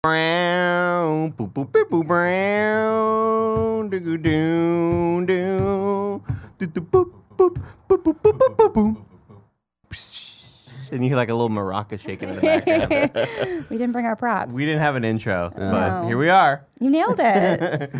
Brown, boop boop boop boop brown, doo doo doo doo, doo doo boop boop boop boop boop boop boop boop. And you hear like a little maraca shaking in the background. We didn't bring our props. We didn't have an intro, but No. here we are. You nailed it.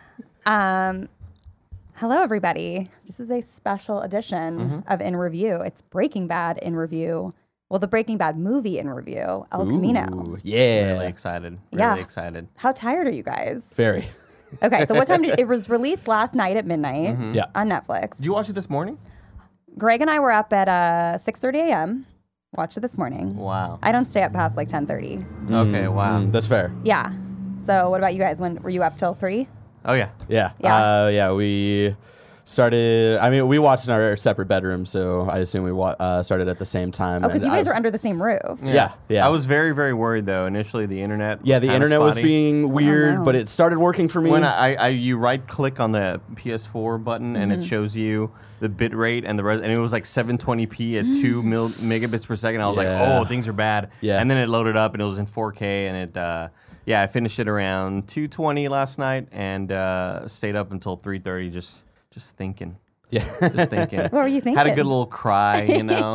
Hello, everybody. This is a special edition of In Review. It's Breaking Bad in Review. Well, the Breaking Bad movie in review, El Camino. Ooh, yeah. Really excited. Yeah. Really excited. How tired are you guys? Very. Okay, so what time it was released last night at midnight Yeah. on Netflix. Did you watch it this morning? Greg and I were up at 6:30 a.m. Watched it this morning. Wow. I don't stay up past like 10:30. Okay, wow. That's fair. Yeah. So what about you guys? When were you up till 3? Oh, yeah. Yeah. Yeah. We started. I mean, we watched in our separate bedrooms, so I assume we started at the same time. Oh, because and you I guys was- were under the same roof. Yeah. I was very, very worried, though. Initially, the internet Yeah, the kinda internet was spotty. being weird, no. but it started working for me. When you right click on the PS4 button and it shows you the bit rate and and it was like 720p at 2 megabits per second. I was like, Yeah. oh, things are bad. Yeah. And then it loaded up and it was in 4K and it, I finished it around 2:20 last night and stayed up until 3:30 just thinking. yeah. Just thinking. What were you thinking? Had a good little cry, you know.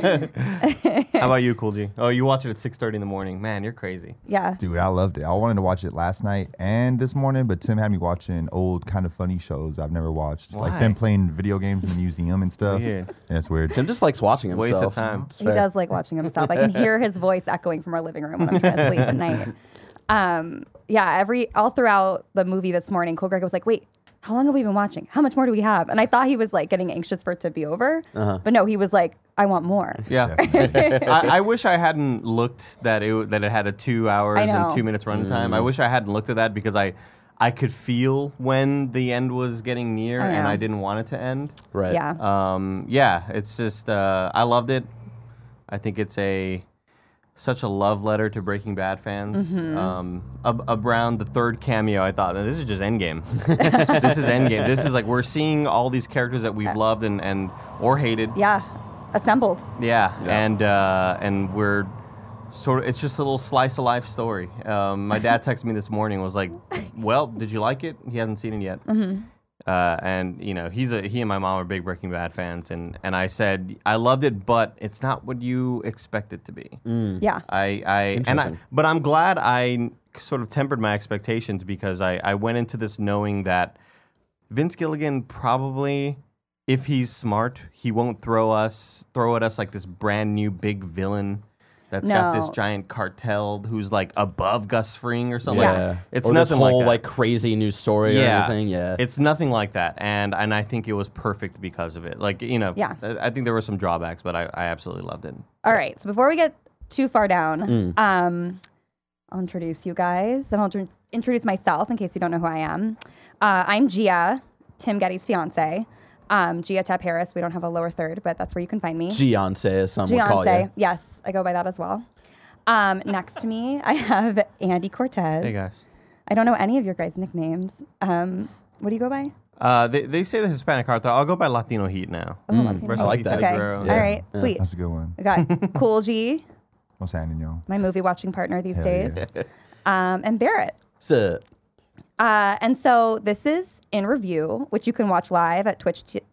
How about you, Cool G? Oh, you watch it at 6:30 in the morning. Man, you're crazy. Yeah. Dude, I loved it. I wanted to watch it last night and this morning, but Tim had me watching old kind of funny shows I've never watched. Why? Like them playing video games in the museum and stuff. Weird. Yeah, it's weird. Tim just likes watching himself. Waste of time. It's He fair. does like watching himself. I can hear his voice echoing from our living room when I'm trying to sleep at night. All throughout the movie this morning, Cole Greg was like, wait, how long have we been watching? How much more do we have? And I thought he was like getting anxious for it to be over. But no, he was like, I want more. Yeah, I wish I hadn't looked that it had a 2 hours I know. and 2 minutes runtime. I wish I hadn't looked at that because I could feel when the end was getting near I and know. I didn't want it to end. Right. Yeah. It's just I loved it. I think it's such a love letter to Breaking Bad fans. Around the third cameo, I thought, this is just Endgame. This is Endgame. This is like we're seeing all these characters that we've loved and or hated. Yeah. Assembled. Yeah, and we're sort of, it's just a little slice of life story. My dad texted me this morning, was like, well, did you like it? He hasn't seen it yet. And you know, he and my mom are big Breaking Bad fans, and I said I loved it, but it's not what you expect it to be. Yeah. But I'm glad I sort of tempered my expectations because I went into this knowing that Vince Gilligan probably, if he's smart, he won't throw at us like this brand new big villain that's got this No. giant cartel who's like above Gus Fring or something. Yeah. Like it's or nothing this whole like that. crazy news story or anything. Yeah. It's nothing like that, and I think it was perfect because of it. Like, you know, Yeah. I think there were some drawbacks, but I absolutely loved it. All right. So before we get too far down, I'll introduce you guys, and I'll introduce myself in case you don't know who I am. I'm Gia, Tim Getty's fiance. Gia Tep Harris. We don't have a lower third, but that's where you can find me. Giance, as some would call Giance. you. Yes, I go by that as well. Next to me, I have Andy Cortez. Hey guys. I don't know any of your guys' nicknames. What do you go by? They say the Hispanic heart, though. I'll go by Latino Heat now. Oh, Latino. Rest I in like peace, that. Eddie Okay. Guerrero. All right. Sweet. That's a good one. We got Cool G, What's happening, y'all? my movie watching partner these Hell days, yeah. and Barrett. So, And so this is In Review, which you can watch live at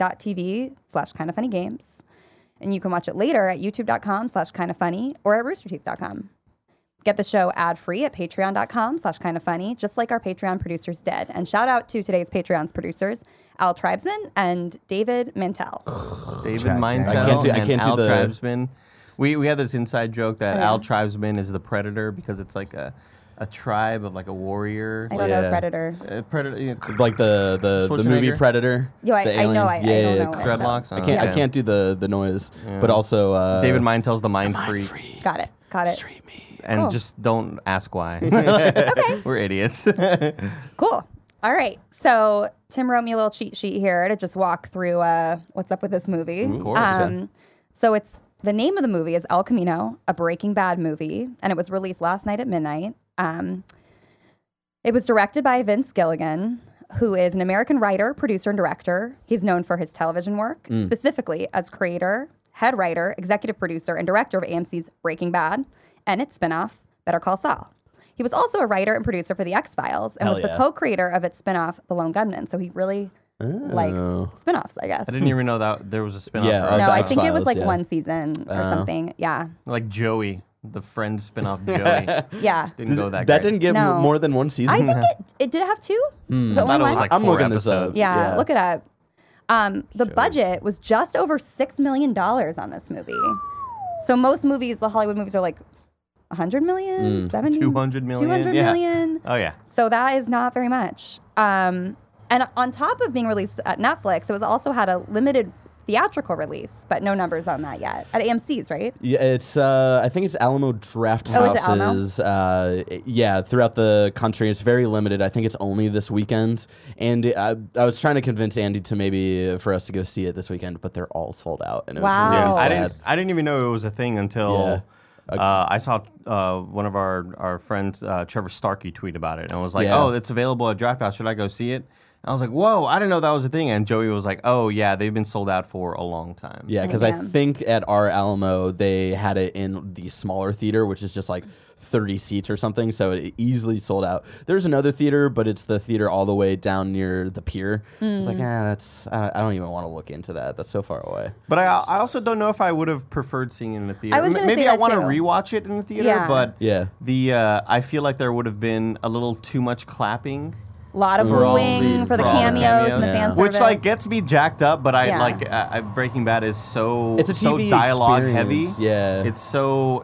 twitch.tv/kindoffunnygames. And you can watch it later at youtube.com/kindoffunny or at roosterteeth.com. Get the show ad-free at patreon.com/kindoffunny, just like our Patreon producers did. And shout out to today's Patreon's producers, Al Tribesman and David Mantell. David Jack, Meintel I can't and do Al the- Tribesman. We had this inside joke that Oh, yeah. Al Tribesman is the predator because it's like a tribe of like a warrior. I don't know Yeah. Predator. Predator, like the movie Schwarzenegger? Predator. Yo, I the know, alien. I don't know it. Dreadlocks. I can't do the noise, but also David Meintel's the mind freak. Got it. Street me. And Cool. just don't ask why. We're idiots. Cool. All right. So Tim wrote me a little cheat sheet here to just walk through what's up with this movie. Of course. So the name of the movie is El Camino, a Breaking Bad movie, and it was released last night at midnight. It was directed by Vince Gilligan, who is an American writer, producer, and director. He's known for his television work, specifically as creator, head writer, executive producer, and director of AMC's Breaking Bad and its spinoff, Better Call Saul. He was also a writer and producer for The X-Files and Hell was the yeah. co-creator of its spinoff, The Lone Gunman. So he really likes spinoffs, I guess. I didn't even know that there was a spinoff. Yeah, for No, The I think it was X-Files, like yeah. one season or something. Yeah. like Joey, the Friends spinoff. Joey Yeah. didn't go that. That great. didn't get No. more than one season. I think it did it have 2? Was it I thought only it was one? like I'm 4 looking this up. episodes. Yeah, look it up. The budget was just over $6 million on this movie. So most movies, the Hollywood movies, are like 100 million, 70, 200 million, 200 yeah. million. Oh yeah. So that is not very much. And on top of being released at Netflix, it was also had a limited theatrical release, but no numbers on that yet. At AMC's, right? Yeah, it's I think it's Alamo Draft Oh, is it Alamo? Houses. Yeah, throughout the country. It's very limited. I think it's only this weekend. And I was trying to convince Andy to maybe for us to go see it this weekend, but they're all sold out. And it Wow. was really I sad. didn't even know it was a thing until I saw one of our friends, Trevor Starkey, tweet about it and was like, Yeah. "Oh, it's available at Draft House. Should I go see it?" I was like, "Whoa, I didn't know that was a thing." And Joey was like, "Oh yeah, they've been sold out for a long time." Yeah, because I Damn. think at our Alamo they had it in the smaller theater, which is just like 30 seats or something, so it easily sold out. There's another theater, but it's the theater all the way down near the pier. It's like, that's I don't even want to look into that. That's so far away. But I also don't know if I would have prered seeing it in the theater. I was gonna Maybe say I that want to too. rewatch it in the theater, Yeah. but Yeah. I feel like there would have been a little too much clapping. A lot of For all booing for the all cameos and the Yeah. fan service. Which like gets me jacked up, but I Yeah. like Breaking Bad is so It's a so TV dialogue heavy. experience, yeah. it's so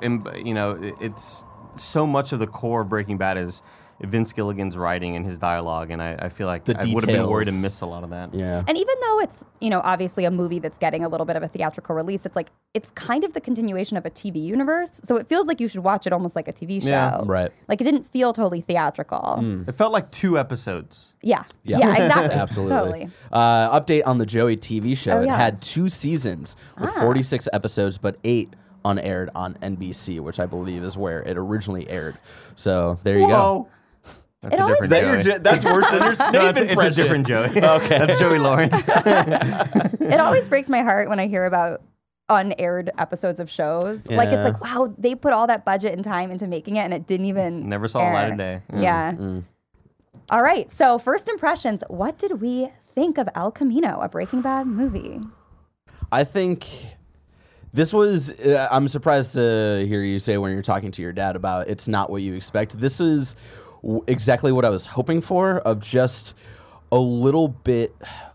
it's so much of the core of Breaking Bad is Vince Gilligan's writing and his dialogue, and I feel like The I would have been worried to details. miss a lot of that. Yeah. And even though it's, obviously a movie that's getting a little bit of a theatrical release, it's kind of the continuation of a TV universe. So it feels like you should watch it almost like a TV show. Yeah. Right. Like it didn't feel totally theatrical. It felt like 2 episodes. Yeah. Yeah. Yeah, exactly. Absolutely. Totally. Update on the Joey TV show. Oh, It yeah. had 2 seasons with 46 episodes, but 8 unaired on NBC, which I believe is where it originally aired. So there you go. Whoa. That's It a always- different Joey. That's worse than your No, Snape it's a different Joey. Okay. That's Joey Lawrence. It always breaks my heart when I hear about unaired episodes of shows. Like it's Yeah. like, wow, they put all that budget and time into making it and it didn't even Never saw the air. light of day. Yeah. All right. So first impressions, what did we think of El Camino, a Breaking Bad movie? I think this was. I'm surprised to hear you say when you're talking to your dad about it's not what you expect. This is exactly what I was hoping for, of just a little bit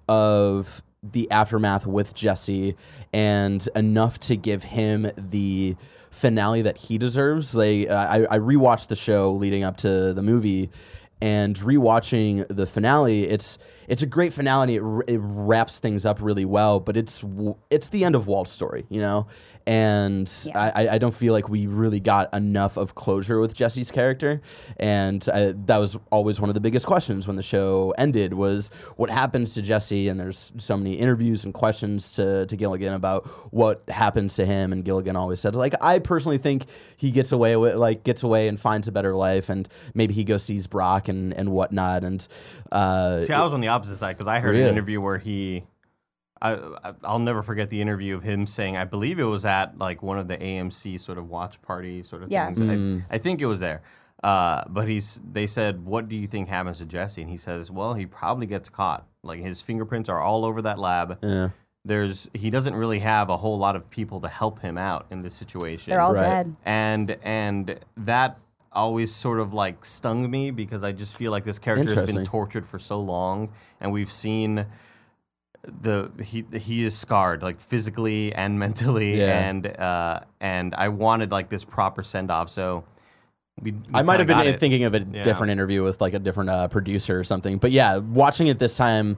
of the aftermath with Jesse and enough to give him the finale that he deserves. I rewatched the show leading up to the movie, and rewatching the finale, it's a great finale. It wraps things up really well, but it's the end of Walt's story, and Yeah. I don't feel like we really got enough of closure with Jesse's character, and that was always one of the biggest questions when the show ended, was what happens to Jesse. And there's so many interviews and questions to Gilligan about what happens to him, and Gilligan always said, like, I personally think he gets away and finds a better life, and maybe he goes sees Brock and whatnot. And See, I was on the opposite side because I heard Really? an interview where I'll never forget the interview of him saying, I believe it was at like one of the AMC sort of watch party sort of Yeah. things. I think it was there. But they said, what do you think happens to Jesse? And he says, well, he probably gets caught. Like his fingerprints are all over that lab. yeah. He doesn't really have a whole lot of people to help him out in this situation. They're all Right. dead. And that always sort of like stung me because I just feel like this character has been Interesting. tortured for so long, and we've seen he is scarred like physically and mentally, Yeah. and I wanted like this proper send off. So I might have kinda got been it. thinking of a Yeah. different interview with like a different producer or something. But yeah, watching it this time,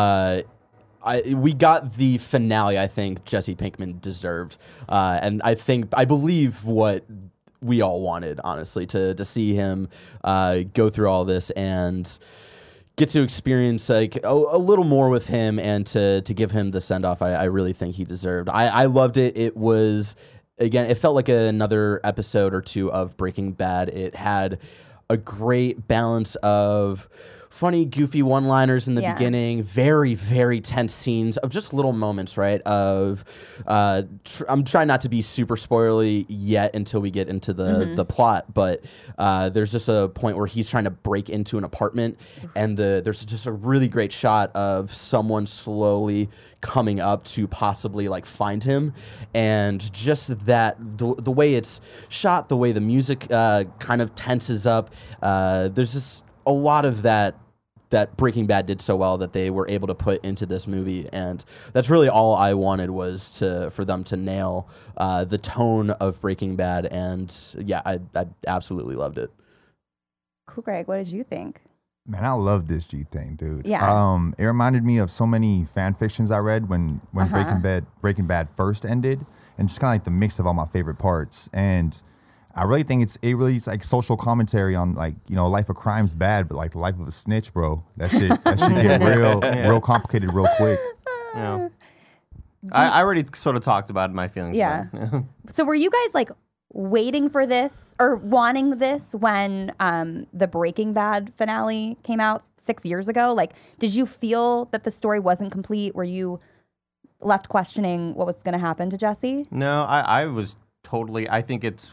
we got the finale I think Jesse Pinkman deserved, and I believe what we all wanted, honestly, to see him go through all this and get to experience like a little more with him, and to give him the send off I really think he deserved. I loved it. It was, again, it felt like another episode or two of Breaking Bad. It had a great balance of funny, goofy one-liners in the Yeah. beginning. Very, very tense scenes of just little moments, right? Of I'm trying not to be super spoilery yet until we get into the plot, but there's just a point where he's trying to break into an apartment, and there's just a really great shot of someone slowly coming up to possibly like find him, and just that the way it's shot, the way the music kind of tenses up, there's just a lot of that Breaking Bad did so well that they were able to put into this movie, and that's really all I wanted was for them to nail the tone of Breaking Bad, and yeah, I absolutely loved it. Cool, Greg. What did you think? Man, I love this G thing, dude. Yeah. It reminded me of so many fan fictions I read when Breaking Bad first ended, and just kind of like the mix of all my favorite parts. And I really think it really is like social commentary on, like, you know, life of crime's bad, but like the life of a snitch, bro. That shit get real complicated real quick. Yeah. I already sort of talked about my feelings. Yeah. about it. So were you guys like waiting for this or wanting this when the Breaking Bad finale came out 6 years ago? Like, did you feel that the story wasn't complete? Were you left questioning what was going to happen to Jesse? No, I was totally. I think it's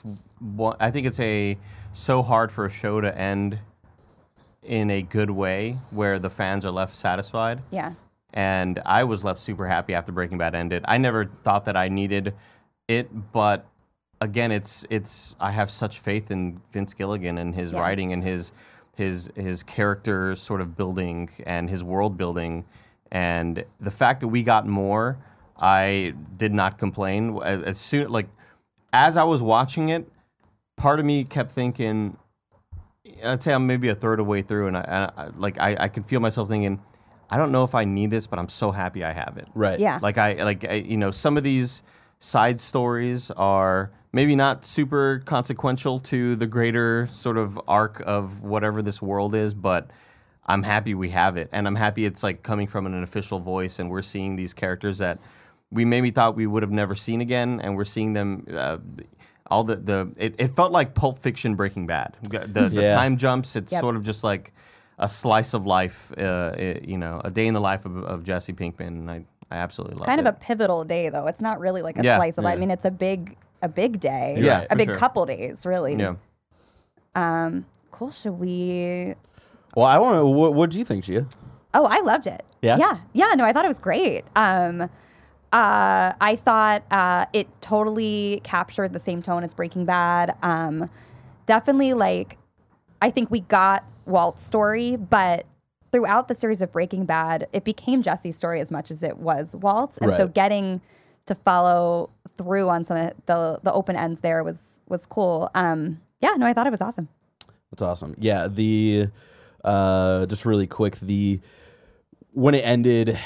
so hard for a show to end in a good way where the fans are left satisfied. Yeah. And I was left super happy after Breaking Bad ended. I never thought that I needed it, but again, I have such faith in Vince Gilligan and his writing and his character sort of building and his world building, and the fact that we got more, I did not complain. As I was watching it, part of me kept thinking, I'd say I'm maybe a third of the way through, and I could feel myself thinking, I don't know if I need this, but I'm so happy I have it. Right. Yeah. Some of these side stories are maybe not super consequential to the greater sort of arc of whatever this world is, but I'm happy we have it, and I'm happy it's like coming from an official voice, and we're seeing these characters that we maybe thought we would have never seen again, and we're seeing them. It felt like Pulp Fiction, Breaking Bad. The time jumps. It's sort of just like a slice of life. A day in the life of Jesse Pinkman, and I absolutely love it. Kind of a pivotal day, though. It's not really like a slice of life. I mean, it's a big day. Yeah, a for big sure. couple days, really. Yeah. Cool. Should we? Well, I want to. What do you think, Gia? Oh, I loved it. Yeah? Yeah. No, I thought it was great. I thought it totally captured the same tone as Breaking Bad. Definitely, like, I think we got Walt's story, but throughout the series of Breaking Bad, it became Jesse's story as much as it was Walt's. And so Right. getting to follow through on some of the open ends there was cool. I thought it was awesome. That's awesome. Yeah, just really quick, when it ended,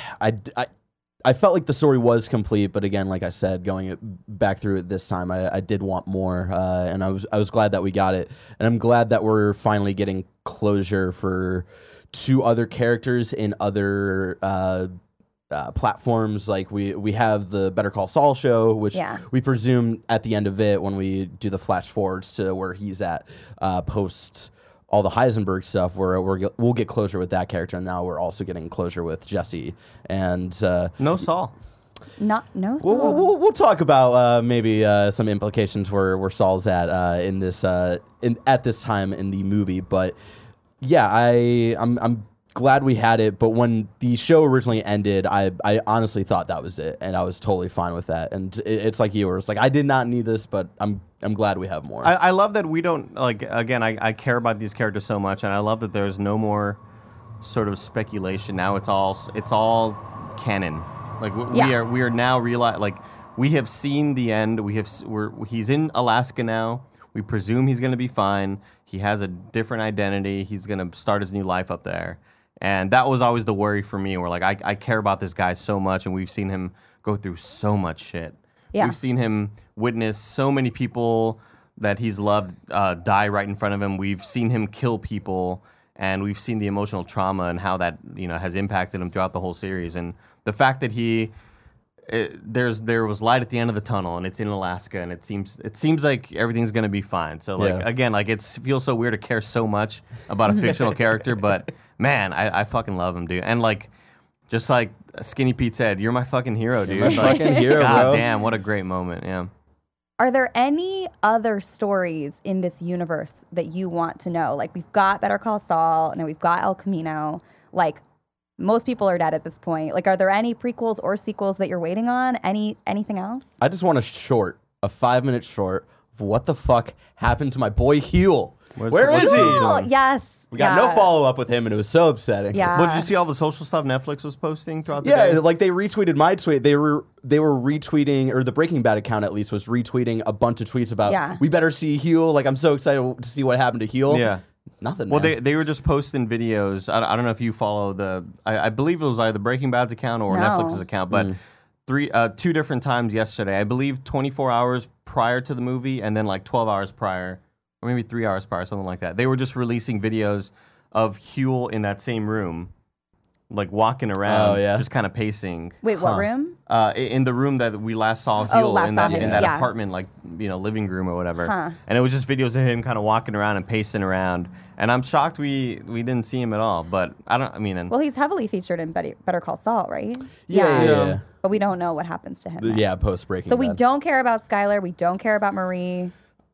I felt like the story was complete, but again, like I said, going back through it this time, I did want more, and I was glad that we got it, and I'm glad that we're finally getting closure for two other characters in other platforms. Like we have the Better Call Saul show, which we presume at the end of it, when we do the flash forwards to where he's at post all the Heisenberg stuff, where we'll get closure with that character, and now we're also getting closure with Jesse and No Saul. No. We'll talk about maybe some implications where Saul's at in this at this time in the movie, but yeah, I'm glad we had it. But when the show originally ended, I honestly thought that was it, and I was totally fine with that. And it's like you were, it's like I did not need this, but I'm glad we have more. I love that we don't, like, again, I care about these characters so much, and I love that there's no more sort of speculation. Now it's all canon. Like we are now like we have seen the end. He's in Alaska now. We presume he's going to be fine. He has a different identity. He's going to start his new life up there. And that was always the worry for me. We're like, I care about this guy so much, and we've seen him go through so much shit. Yeah. We've seen him witness so many people that he's loved die right in front of him. We've seen him kill people, and we've seen the emotional trauma and how that has impacted him throughout the whole series. And the fact that he there was light at the end of the tunnel, and it's in Alaska, and it seems like everything's gonna be fine. So like again, like it feels so weird to care so much about a fictional character, but man, I fucking love him, dude. And like, just like Skinny Pete said, you're my fucking hero, dude. You're my fucking hero, God bro. damn, what a great moment. Yeah. Are there any other stories in this universe that you want to know? Like, we've got Better Call Saul, and then we've got El Camino. Like, most people are dead at this point. Like, are there any prequels or sequels that you're waiting on? Anything else? I just want a 5-minute short of what the fuck happened to my boy Huel. Where is he? Cool. Yes. We got no follow-up with him, and it was so upsetting. Yeah. Well, did you see all the social stuff Netflix was posting throughout the Yeah, day? like they retweeted my tweet. They were retweeting, or the Breaking Bad account at least was retweeting a bunch of tweets about we better see Huel. Like, I'm so excited to see what happened to Huel. Yeah. Nothing. Well, man. they were just posting videos. I don't know if you follow I believe it was either Breaking Bad's account or No. Netflix's account, but two different times yesterday. I believe 24 hours prior to the movie, and then like 12 hours prior, or maybe 3 hours prior, something like that. They were just releasing videos of Huel in that same room, like walking around, just kind of pacing. Wait, what room? In the room that we last saw Huel last in saw that him, in that yeah. apartment, like living room or whatever. Huh. And it was just videos of him kind of walking around and pacing around. And I'm shocked we didn't see him at all. But Well, he's heavily featured in Better Call Saul, right? Yeah. But we don't know what happens to him. next. Yeah, post Breaking So Bad. we don't care about Skylar. We don't care about Marie.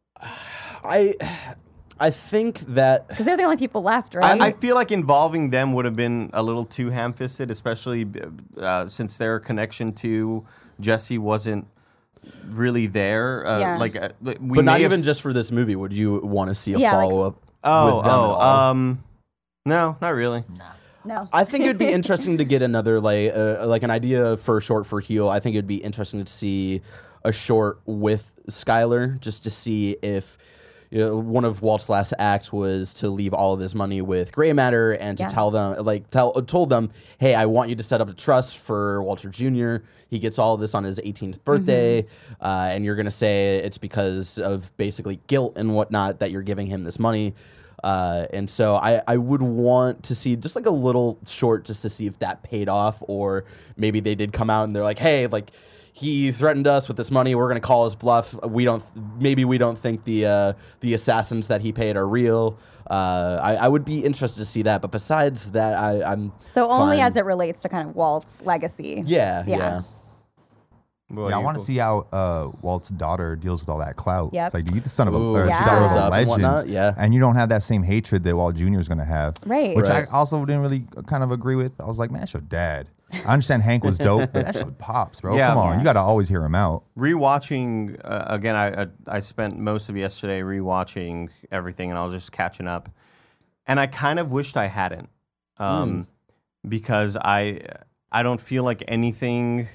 I think that Because they're the only people left, right? I feel like involving them would have been a little too ham-fisted, especially since their connection to Jesse wasn't really there. Yeah. but not even just for this movie. Would you want to see a follow-up with them at all? No, not really. no. I think it would be interesting to get another like an idea for a short for Huel. I think it'd be interesting to see a short with Skylar, just to see if one of Walt's last acts was to leave all of his money with Gray Matter and to tell them, told them, hey, I want you to set up a trust for Walter Jr. He gets all of this on his 18th birthday, and you're gonna say it's because of basically guilt and whatnot that you're giving him this money. And so I would want to see just like a little short just to see if that paid off, or maybe they did come out and they're like, hey, like he threatened us with this money. We're going to call his bluff. We don't think the assassins that he paid are real. I would be interested to see that. But besides that, I'm So only fine. as it relates to kind of Walt's legacy. Yeah. Well, Yeah, I want to see how Walt's daughter deals with all that clout. Yep. It's like, you the son of a, Ooh, or Yeah. the daughter of grows a up and legend, whatnot, yeah. and you don't have that same hatred that Walt Jr. is going to have. Right. Which Right. I also didn't really kind of agree with. I was like, man, that's your dad. I understand Hank was dope, but that shit pops, bro. Yeah. Come on, Yeah. you got to always hear him out. Rewatching again, I spent most of yesterday rewatching everything, and I was just catching up. And I kind of wished I hadn't, because I don't feel like anything.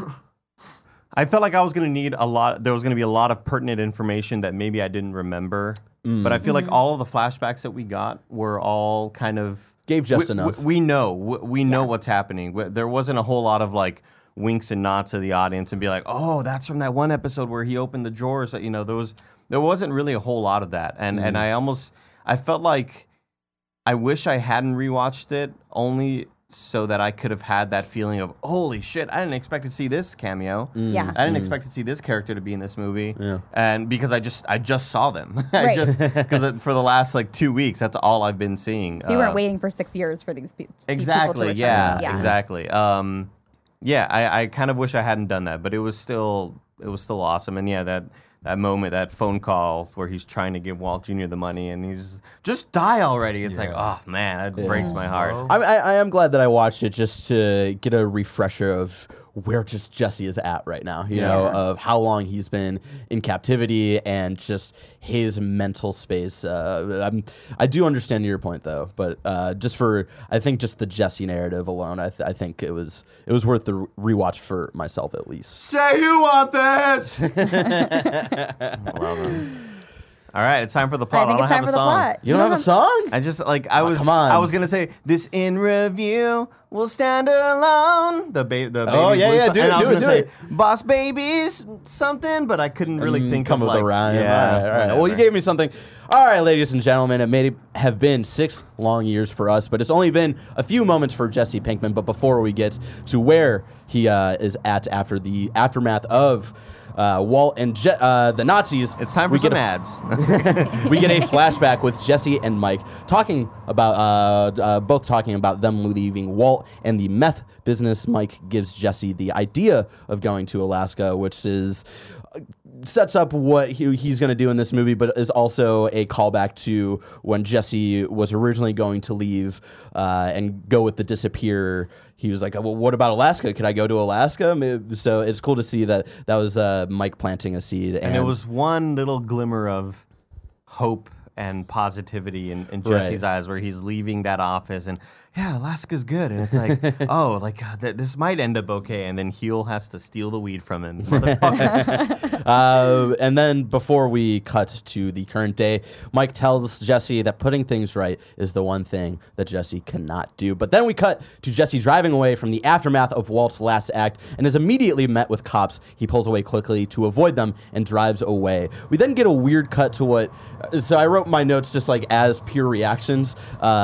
I felt like I was going to need a lot. There was going to be a lot of pertinent information that maybe I didn't remember. But I feel like all of the flashbacks that we got were all kind of Gave just enough. We know what's happening. There wasn't a whole lot of like winks and nods to the audience and be like, oh, that's from that one episode where he opened the drawers. That there wasn't really a whole lot of that, and I felt like I wish I hadn't rewatched it only so that I could have had that feeling of, holy shit, I didn't expect to see this cameo. Yeah. I didn't expect to see this character to be in this movie. Yeah. And because I just saw them. Right. Because for the last like 2 weeks, that's all I've been seeing. So you weren't waiting for 6 years for these people. Exactly. To Yeah. return. Exactly. I kind of wish I hadn't done that, but it was still awesome. And yeah, that moment, that phone call where he's trying to give Walt Jr. the money, and he's just die already. It's like, oh man, that breaks my heart. I am glad that I watched it just to get a refresher of where just Jesse is at right now, you know, of how long he's been in captivity and just his mental space. I do understand your point though, but I think just the Jesse narrative alone, I think it was worth the rewatch for myself at least. Say you want this. Love him. All right, it's time for the plot. I think it's time for the plot. You don't have a song? I just come on. on. I was gonna say this in review will stand alone. The baby. Oh, yeah, Blues yeah, song. do And it, I was do it, gonna do say Boss Babies something, but I couldn't really think come of with like a rhyme. Yeah, all right. Well, you whatever. gave me something. All right, ladies and gentlemen, it may have been 6 long years for us, but it's only been a few moments for Jesse Pinkman. But before we get to where he is at after the aftermath of Walt and the Nazis, It's time for some ads. we get a flashback with Jesse and Mike talking about both talking about them leaving Walt and the meth business. Mike gives Jesse the idea of going to Alaska, which is sets up what he's going to do in this movie, but is also a callback to when Jesse was originally going to leave and go with the disappear. He was like, well, what about Alaska? Could I go to Alaska? So it's cool to see that was Mike planting a seed. And it was one little glimmer of hope and positivity in Jesse's eyes, where he's leaving that office and, yeah, Alaska's good. And it's like, oh, like this might end up okay. And then Huell has to steal the weed from him. And then before we cut to the current day, Mike tells Jesse that putting things right is the one thing that Jesse cannot do. But then we cut to Jesse driving away from the aftermath of Walt's last act and is immediately met with cops. He pulls away quickly to avoid them and drives away. We then get a weird cut to so I wrote my notes just like as pure reactions.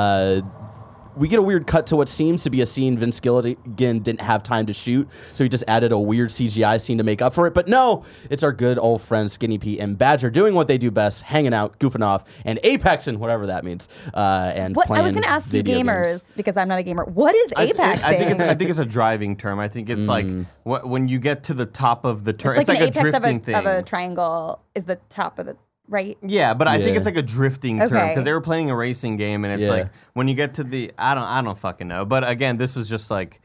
We get a weird cut to what seems to be a scene Vince Gilligan didn't have time to shoot, so he just added a weird CGI scene to make up for it. But no, it's our good old friends Skinny Pete and Badger doing what they do best, hanging out, goofing off, and apexing, whatever that means, and playing I was going to ask you gamers, games. because I'm not a gamer. What is apexing? I think it's a driving term. I think it's like when you get to the top of the turn. It's like a the drifting apex thing. of a triangle is the top of the... Right? Yeah, but I think Yeah. it's like a drifting term Okay. because they were playing a racing game, and it's like when you get to the I don't fucking know. But again, this was just like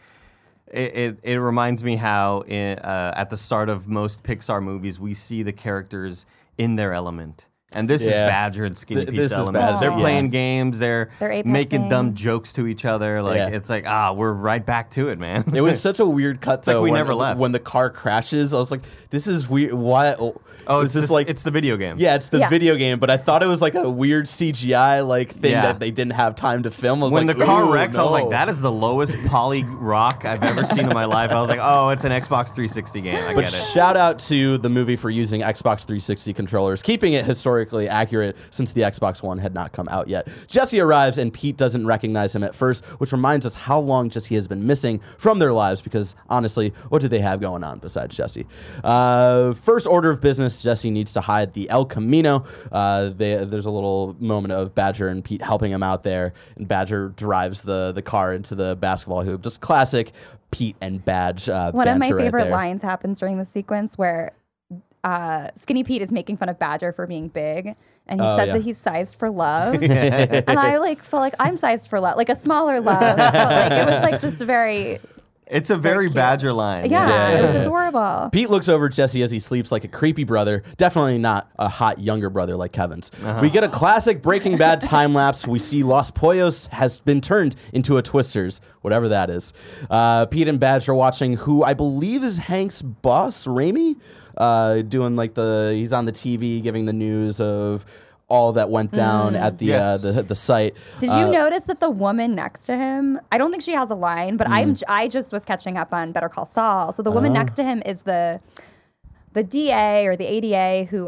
it reminds me how at the start of most Pixar movies we see the characters in their element. And this is Badger and Skinny Pete's this is element. Badger, They're playing games. They're making apexing. dumb jokes to each other. Like it's like we're right back to it, man. It was such a weird cut, though. like we when, never left. When the car crashes, I was like, this is weird. Why? Oh, is this like... it's the video game. Yeah, it's the Yeah. video game, but I thought it was like a weird CGI thing Yeah. that they didn't have time to film. I was When like, the car ooh, wrecks, I was like, no. that is the lowest poly rock I've ever seen in my life. I was like, oh, it's an Xbox 360 game. I But get it. shout out to the movie for using Xbox 360 controllers, keeping it historically accurate since the Xbox One had not come out yet. Jesse arrives and Pete doesn't recognize him at first, which reminds us how long Jesse has been missing from their lives because honestly, what do they have going on besides Jesse? First order of business, Jesse needs to hide the El Camino. There's a little moment of Badger and Pete helping him out there, and Badger drives the car into the basketball hoop. Just classic Pete and Badge One of my banter right favorite there. lines happens during the sequence where Skinny Pete is making fun of Badger for being big, and he says that he's sized for love. And I feel like I'm sized for love, like a smaller love. But it was like just very... It's a very cute. Badger line. Yeah, it was adorable. Pete looks over at Jesse as he sleeps like a creepy brother. Definitely not a hot younger brother like Kevin's. We get a classic Breaking Bad time lapse. We see Los Pollos has been turned into a Twisters, whatever that is. Pete and Badge are watching who I believe is Hank's boss, Raimi, doing he's on the TV giving the news of all that went down at the Yes. the site. Did you notice that the woman next to him, I don't think she has a line, but I just was catching up on Better Call Saul. So the woman next to him is the DA or the ADA who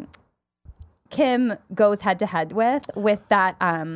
Kim goes head to head with that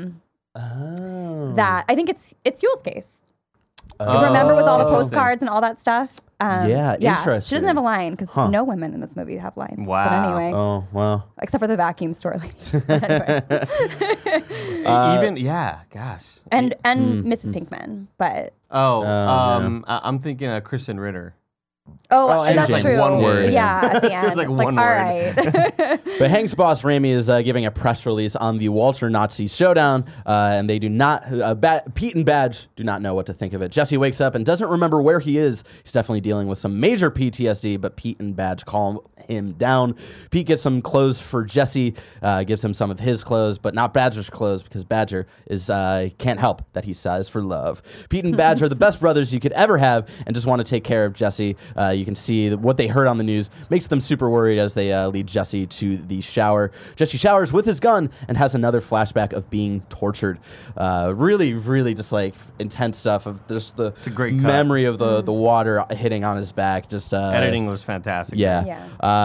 that I think it's Huell's case. Remember with all the postcards and all that stuff? Yeah, She interesting. doesn't have a line because no women in this movie have lines. Wow. But anyway, Oh, wow. except for the vacuum store lady. But anyway. Gosh. And Mrs. Pinkman, but I'm thinking of Kristen Ritter. and that's MJ. true. One word. Yeah, at the end. It's like It's one all word. right. But Hank's boss, Raimi, is giving a press release on the Walter Nazi showdown, and they do not, Pete and Badge do not know what to think of it. Jesse wakes up and doesn't remember where he is. He's definitely dealing with some major PTSD, but Pete and Badge calm him down. Pete gets some clothes for Jesse, gives him some of his clothes, but not Badger's clothes because Badger can't help that he's sized for love. Pete and Badge are the best brothers you could ever have and just want to take care of Jesse. You can see what they heard on the news makes them super worried as they lead Jesse to the shower. Jesse showers with his gun and has another flashback of being tortured. Really, really just like intense stuff of just the a great cut. memory of the water hitting on his back. Just Editing was fantastic. Yeah.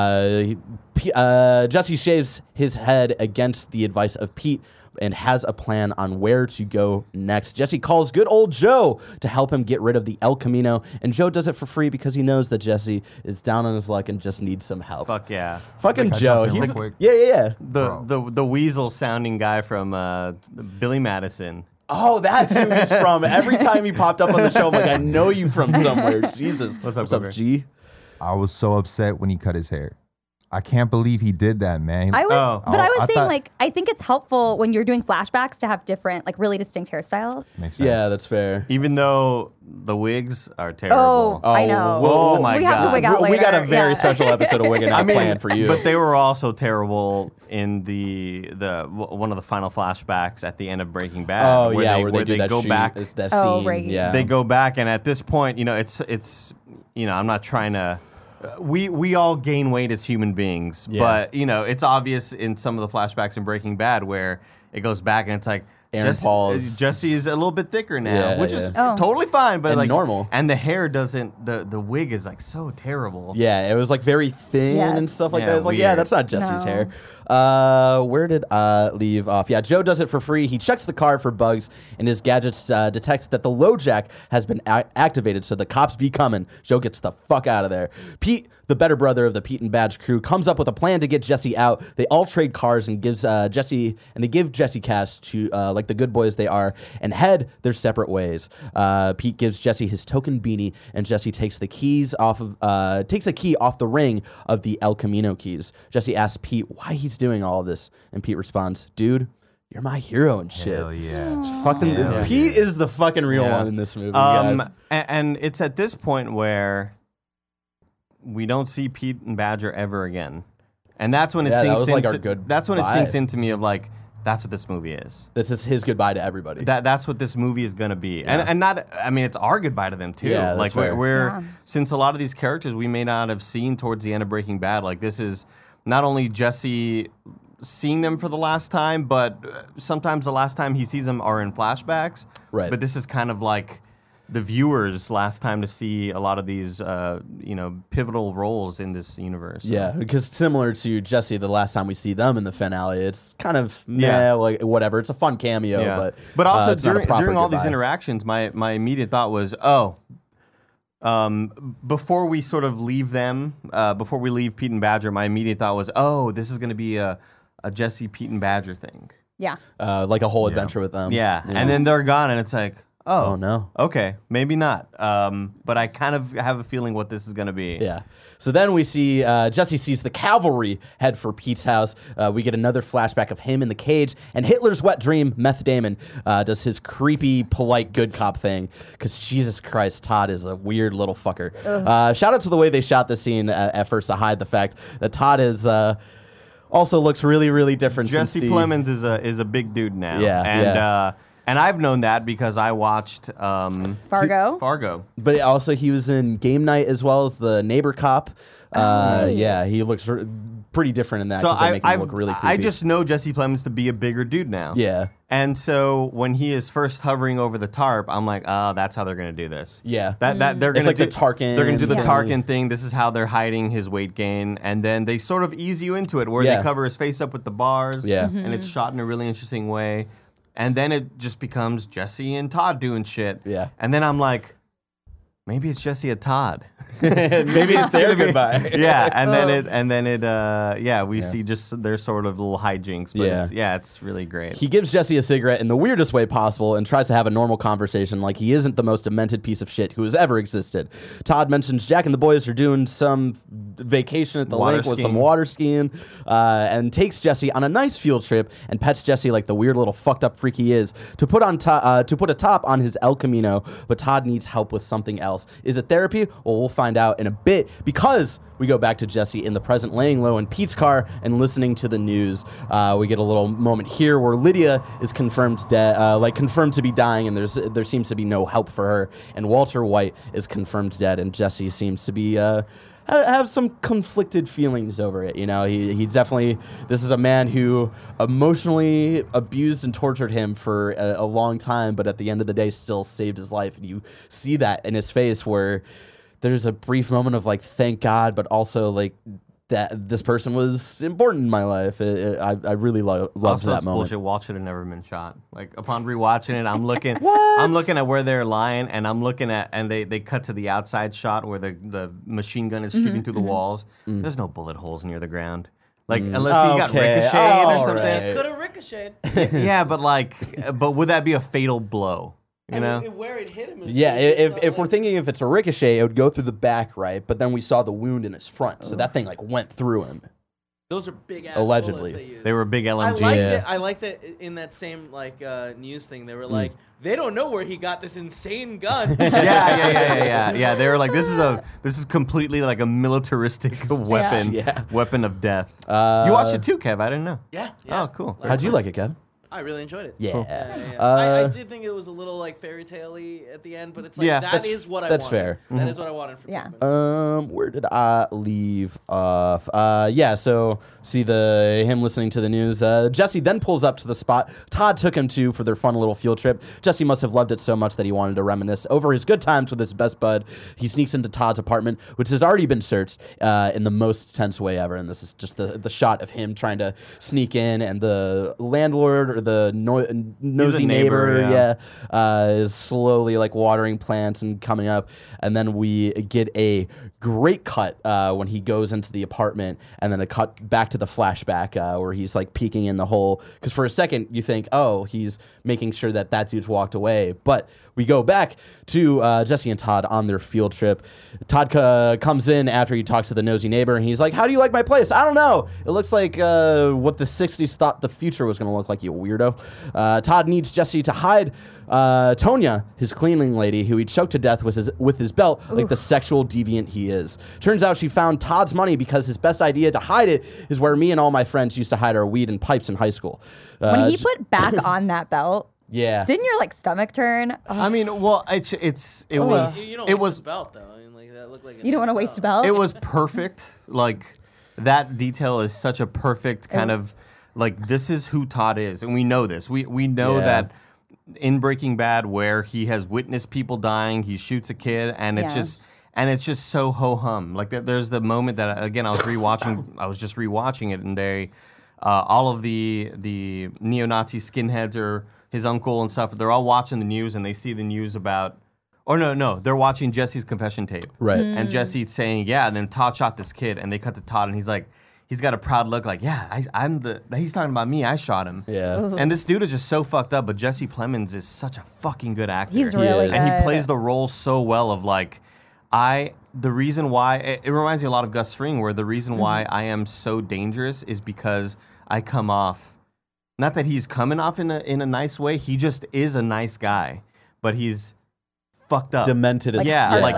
Jesse shaves his head against the advice of Pete and has a plan on where to go next. Jesse calls good old Joe to help him get rid of the El Camino, and Joe does it for free because he knows that Jesse is down on his luck and just needs some help. Fuck yeah. Fucking Can I Joe. jump in He's real quick? yeah. The weasel sounding guy from Billy Madison. Oh, that's who he's from. Every time he popped up on the show, I'm like, I know you from somewhere. Jesus. What's up, Booker? G? I was so upset when he cut his hair. I can't believe he did that, man. I was, but I was I saying, thought- like, I think it's helpful when you're doing flashbacks to have different, like, really distinct hairstyles. Makes sense. Yeah, that's fair. Even though the wigs are terrible. Oh, I know. Oh, my we have to God. wig out We got a later. very Yeah. special episode of Wiggin' Out planned for you. But they were also terrible in the one of the final flashbacks at the end of Breaking Bad. oh, yeah, where they do that go shoot, back. that Oh, scene. right. Yeah. They go back, and at this point, it's I'm not trying to. We all gain weight as human beings, Yeah. but it's obvious in some of the flashbacks in Breaking Bad where it goes back and it's like Aaron Paul's- Jesse is a little bit thicker now, Yeah, which yeah. is Oh. totally fine, but And like normal. And the hair doesn't. The wig is like so terrible. Yeah, it was like very thin Yes. and stuff like Yeah, that. It's like, yeah, weird. that's not Jesse's No. hair. Where did leave off? Yeah, Joe does it for free. He checks the car for bugs, and his gadgets detect that the LoJack has been activated, so the cops be coming. Joe gets the fuck out of there. Pete, the better brother of the Pete and Badge crew, comes up with a plan to get Jesse out. They all trade cars and give Jesse cash to like the good boys they are, and head their separate ways. Pete gives Jesse his token beanie, and Jesse takes a key off the ring of the El Camino keys. Jesse asks Pete why he's doing all of this, and Pete responds, "Dude, you're my hero and shit." Hell yeah. Fucking Hell Pete is the fucking real Yeah. one in this movie, guys. And it's at this point where we don't see Pete and Badger ever again, and that's when it Yeah, that sinks was like into. our good That's when it sinks vibe. into me of like, that's what this movie is. This is his goodbye to everybody. That's what this movie is gonna be, Yeah. and not. I mean, it's our goodbye to them too. Yeah, that's like fair. we're Yeah. since a lot of these characters we may not have seen towards the end of Breaking Bad. Like this is not only Jesse seeing them for the last time, but sometimes the last time he sees them are in flashbacks. Right. But this is kind of like the viewers' last time to see a lot of these, pivotal roles in this universe. So- Yeah, because similar to Jesse, the last time we see them in the finale, it's kind of Yeah. like whatever. It's a fun cameo, Yeah. but also it's not a proper during all these goodbye. interactions, my immediate thought was, before we sort of leave them, before we leave Pete and Badger, my immediate thought was, this is going to be a Jesse, Pete, and Badger thing. Yeah. Like a whole adventure with them. Yeah. And then they're gone, and it's like, Oh no. Okay, maybe not. But I kind of have a feeling what this is going to be. Yeah. So then we see Jesse sees the cavalry head for Pete's house. We get another flashback of him in the cage, and Hitler's wet dream, Meth Damon, does his creepy, polite, good cop thing. Because Jesus Christ, Todd is a weird little fucker. Shout out to the way they shot this scene at first to hide the fact that Todd is also looks really, really different. Jesse since Plemons is a big dude now. Yeah, and yeah. And I've known that because I watched Fargo. Fargo. But also he was in Game Night as well as the neighbor cop. Yeah, he looks pretty different in that So because they make him look really creepy. I just know Jesse Plemons to be a bigger dude now. Yeah. And so when he is first hovering over the tarp, I'm like, that's how they're gonna do this. Yeah. That they're It's gonna like do the Tarkin They're gonna do the Yeah. Tarkin thing. This is how they're hiding his weight gain, and then they sort of ease you into it, where Yeah. they cover his face up with the bars. Yeah. And it's shot in a really interesting way, and then it just becomes Jesse and Todd doing shit. Yeah. And then I'm like, maybe it's Jesse and Todd. Maybe it's their goodbye. Yeah, and then it we see just their sort of little hijinks, but it's really great. He gives Jesse a cigarette in the weirdest way possible and tries to have a normal conversation like he isn't the most demented piece of shit who has ever existed. Todd mentions Jack and the boys are doing some vacation at the Water lake with skiing. some water skiing and takes Jesse on a nice field trip and pets Jesse like the weird little fucked up freak he is to put a top on his El Camino, but Todd needs help with something else. else. Is it therapy? Well, we'll find out in a bit because we go back to Jesse in the present, laying low in Pete's car and listening to the news. We get a little moment here where Lydia is confirmed dead, confirmed to be dying, and there seems to be no help for her. And Walter White is confirmed dead, and Jesse seems to be have some conflicted feelings over it. You know, he definitely, this is a man who emotionally abused and tortured him for a long time, but at the end of the day still saved his life. And you see that in his face where there's a brief moment of like, thank God, but also like that this person was important in my life. I really loved Also, that it's moment. bullshit. Walt should have never been shot. Like upon rewatching it, I'm looking. I'm looking at where they're lying, and I'm looking at, and they cut to the outside shot where the machine gun is shooting through the walls. There's no bullet holes near the ground. Like unless he got ricocheted or something. Alright. Could have ricocheted. Yeah, but would that be a fatal blow? You know? Where it hit him. Yeah, if we're thinking if it's a ricochet, it would go through the back, right? But then we saw the wound in his front, so that thing like went through him. Those are big ass Allegedly. bullets they used. They were big LMGs. I like that in that same news thing. They were like, they don't know where he got this insane gun. Yeah. They were like, this is completely like a militaristic weapon, weapon of death. You watched it too, Kev. I didn't know. Yeah. Oh, cool. How'd you like it, Kev? I really enjoyed it. Yeah. I did think it was a little like fairy tale-y at the end, but it's like that is what I wanted. That's fair. That is what I wanted from Yeah. Pikmin. Where did I leave off? So see him listening to the news. Jesse then pulls up to the spot Todd took him to for their fun little field trip. Jesse must have loved it so much that he wanted to reminisce over his good times with his best bud. He sneaks into Todd's apartment, which has already been searched in the most tense way ever. And this is just the shot of him trying to sneak in, and the landlord or the nosy neighbor, is slowly like watering plants and coming up. And then we get a great cut when he goes into the apartment, and then a cut back to the flashback where he's like peeking in the hole, because for a second you think, oh, he's making sure that dude's walked away, but we go back to Jesse and Todd on their field trip. Todd comes in after he talks to the nosy neighbor, and he's like, how do you like my place? I don't know, it looks like what the 60s thought the future was going to look like, you weirdo. Todd needs Jesse to hide Tonya, his cleaning lady, who he choked to death with his belt, like the sexual deviant he is. Turns out she found Todd's money because his best idea to hide it is where me and all my friends used to hide our weed and pipes in high school. When he put back on that belt, didn't your like stomach turn? Oh. I mean, well, it was You don't it waste was the belt though. I mean, like that looked like You don't want to waste a belt? it was perfect. Like that detail is such a perfect kind of like, this is who Todd is, and we know this. We know that in Breaking Bad, where he has witnessed people dying, he shoots a kid, and it's just so ho hum. Like there's the moment that again I was just rewatching it, and they all of the neo-Nazi skinheads or his uncle and stuff, they're all watching the news, and they see the news about. Or no, they're watching Jesse's confession tape. Right. And Jesse's saying, yeah, and then Todd shot this kid, and they cut to Todd, and he's got a proud look like, yeah, he's talking about me, I shot him. Yeah. And this dude is just so fucked up, but Jesse Plemons is such a fucking good actor. He's really good. And he plays the role so well of like, the reason why, it reminds me a lot of Gus Fring, where the reason why I am so dangerous is because I come off, not that he's coming off in a nice way, he just is a nice guy, but he's fucked up, demented as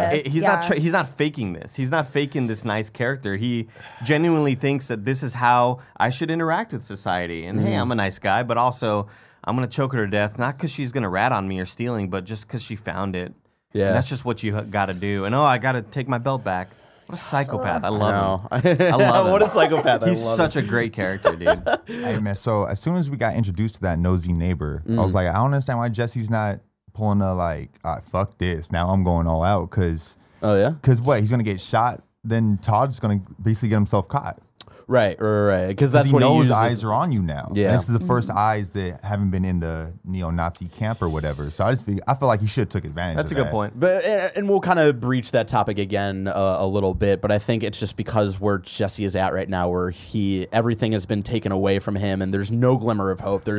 he's not faking this. He's not faking this nice character. He genuinely thinks that this is how I should interact with society. And hey, I'm a nice guy, but also I'm gonna choke her to death, not because she's gonna rat on me or stealing, but just because she found it. Yeah, and that's just what you got to do. And I got to take my belt back. What a psychopath! I love him. I love him. What a psychopath! He's such a great character, dude. Hey man, so as soon as we got introduced to that nosy neighbor, I was like, I don't understand why Jesse's not pulling a like, fuck this. Now I'm going all out because. Oh yeah. Because what? He's gonna get shot. Then Todd's gonna basically get himself caught. Right. Because that's he what knows he uses. Eyes are on you now. Yeah. And this is the first eyes that haven't been in the neo-Nazi camp or whatever. So I feel like he should have took advantage. That's of a good point. But and we'll kind of breach that topic again a little bit. But I think it's just because where Jesse is at right now, where everything has been taken away from him, and there's no glimmer of hope.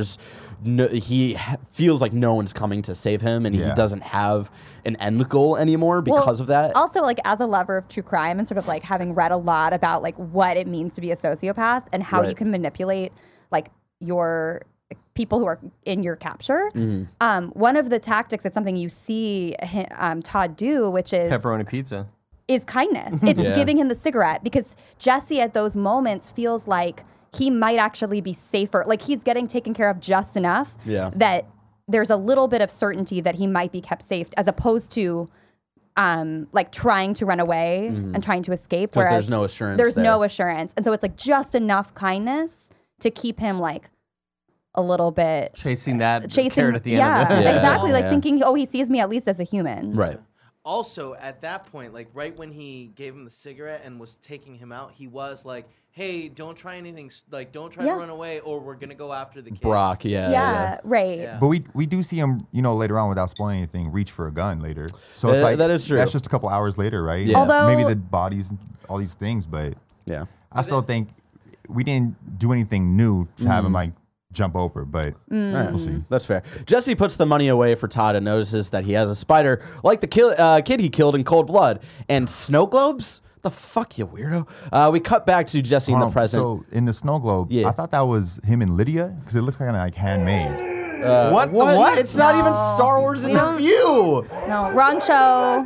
He feels like no one's coming to save him, and he doesn't have an end goal anymore because of that. Also, like as a lover of true crime and sort of like having read a lot about like what it means to be a sociopath and how you can manipulate like your people who are in your capture. One of the tactics, it's something you see Todd do, which is Pepperoni pizza. Is kindness. It's giving him the cigarette, because Jesse at those moments feels like he might actually be safer. Like he's getting taken care of just enough that there's a little bit of certainty that he might be kept safe, as opposed to like trying to run away and trying to escape. Because Whereas there's no assurance. There's there. no assurance. And so it's like just enough kindness to keep him like a little bit Chasing carrot at the end of it. Yeah. exactly. Like Yeah. thinking, oh, he sees me at least as a human. Right. Also, at that point, like right when he gave him the cigarette and was taking him out, he was like, "Hey, don't try anything. Like, don't try to run away, or we're gonna go after the kid." Brock, Yeah, right. Yeah. But we do see him, later on, without spoiling anything, reach for a gun later. So it's like that is true. That's just a couple hours later, right? Yeah. Although- maybe the bodies, all these things, but Yeah. I still think we didn't do anything new to have him like jump over, but we'll see. That's fair. Jesse puts the money away for Todd and notices that he has a spider like the kid he killed in cold blood. And snow globes? The fuck, you weirdo. We cut back to Jesse in the present. So in the snow globe, Yeah. I thought that was him and Lydia because it looked kind of like handmade. What? It's not even Star Wars in review. No, wrong show.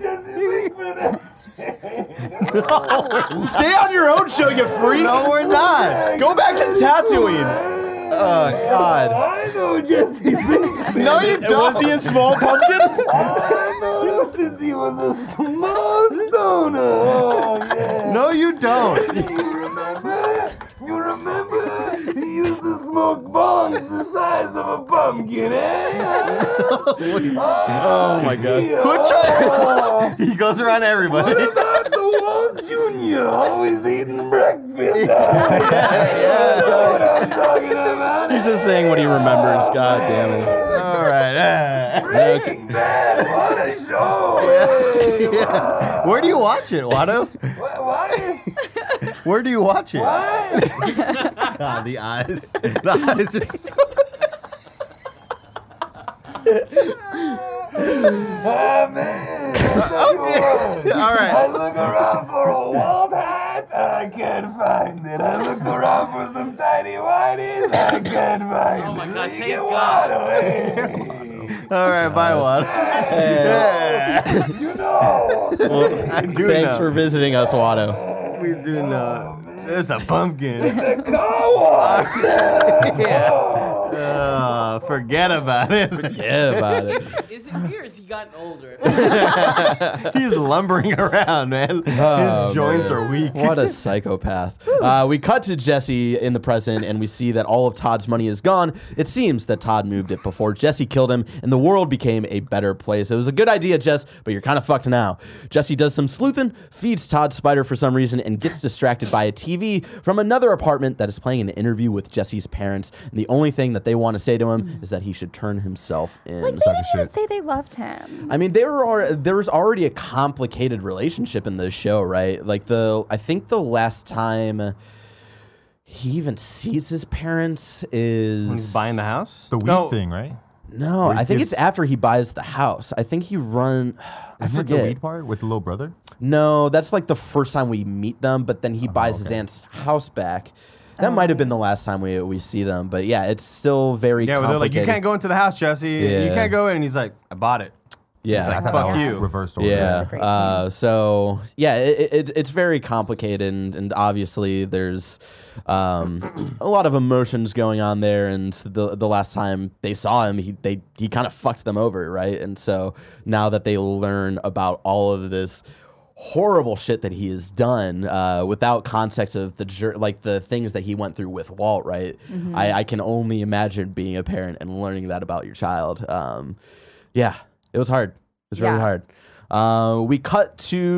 Stay on your own show, you freak. No, we're not. Go back to Tatooine. Oh, God. I know Jesse Pinkman. No, you don't. Was he a small pumpkin? I know since he was a small stoner. Oh, yeah. No, you don't. You remember? You remember? He used to smoke bongs the size of a pumpkin, eh? Oh, my God. Quit trying. He goes around everybody. What about the Walt Jr. always eating breakfast? Yeah. You know what I'm talking about? He's just saying what he remembers. God damn it. All right. Breaking Bad, what a show! Yeah. Where do you watch it, Watto? What? Where do you watch it? What? God, the eyes. The eyes are so... Oh, man. Okay. All I right. look around for a Walt hat, I can't find it. I look around for some tiny whities, I can't find it. Oh my God, You thank get God. Waddle, All right, bye, Watto. Yeah. You know. I do Thanks know. for visiting us, Watto. We do know. It's a pumpkin. The car wash. Forget about it. Forget about it. Is it me or has he gotten older? He's lumbering around, man. Oh, His joints man. are weak. What a psychopath. We cut to Jesse in the present, and we see that all of Todd's money is gone. It seems that Todd moved it before Jesse killed him, and the world became a better place. It was a good idea, Jess, but you're kind of fucked now. Jesse does some sleuthing, feeds Todd Spider for some reason, and gets distracted by a TV from another apartment that is playing an interview with Jesse's parents. And the only thing that they want to say to him is that he should turn himself in. Like they Suck a didn't even shit. say they loved him. I mean, there was already a complicated relationship in this show, right? Like I think the last time he even sees his parents is When he's buying the house? The weed No. thing, right? No, Where he I think gives- it's after he buys the house. I think he run. I Isn't it forget. the weed part with the little brother? No, that's like the first time we meet them, but then he buys his okay. aunt's house back. That might have been the last time we see them, but yeah, it's still very Yeah, well, they're like, complicated. you can't go into the house, Jesse. Yeah. You can't go in. And he's like, I bought it. Yeah, Like, I thought fuck that was you. reversed order. Yeah. a great scene. So yeah, it's very complicated, and obviously there's a lot of emotions going on there. And the last time they saw him, he kind of fucked them over, right? And so now that they learn about all of this horrible shit that he has done without context of the things that he went through with Walt, right? I can only imagine being a parent and learning that about your child. Yeah, it was hard. It was really Yeah. hard. We cut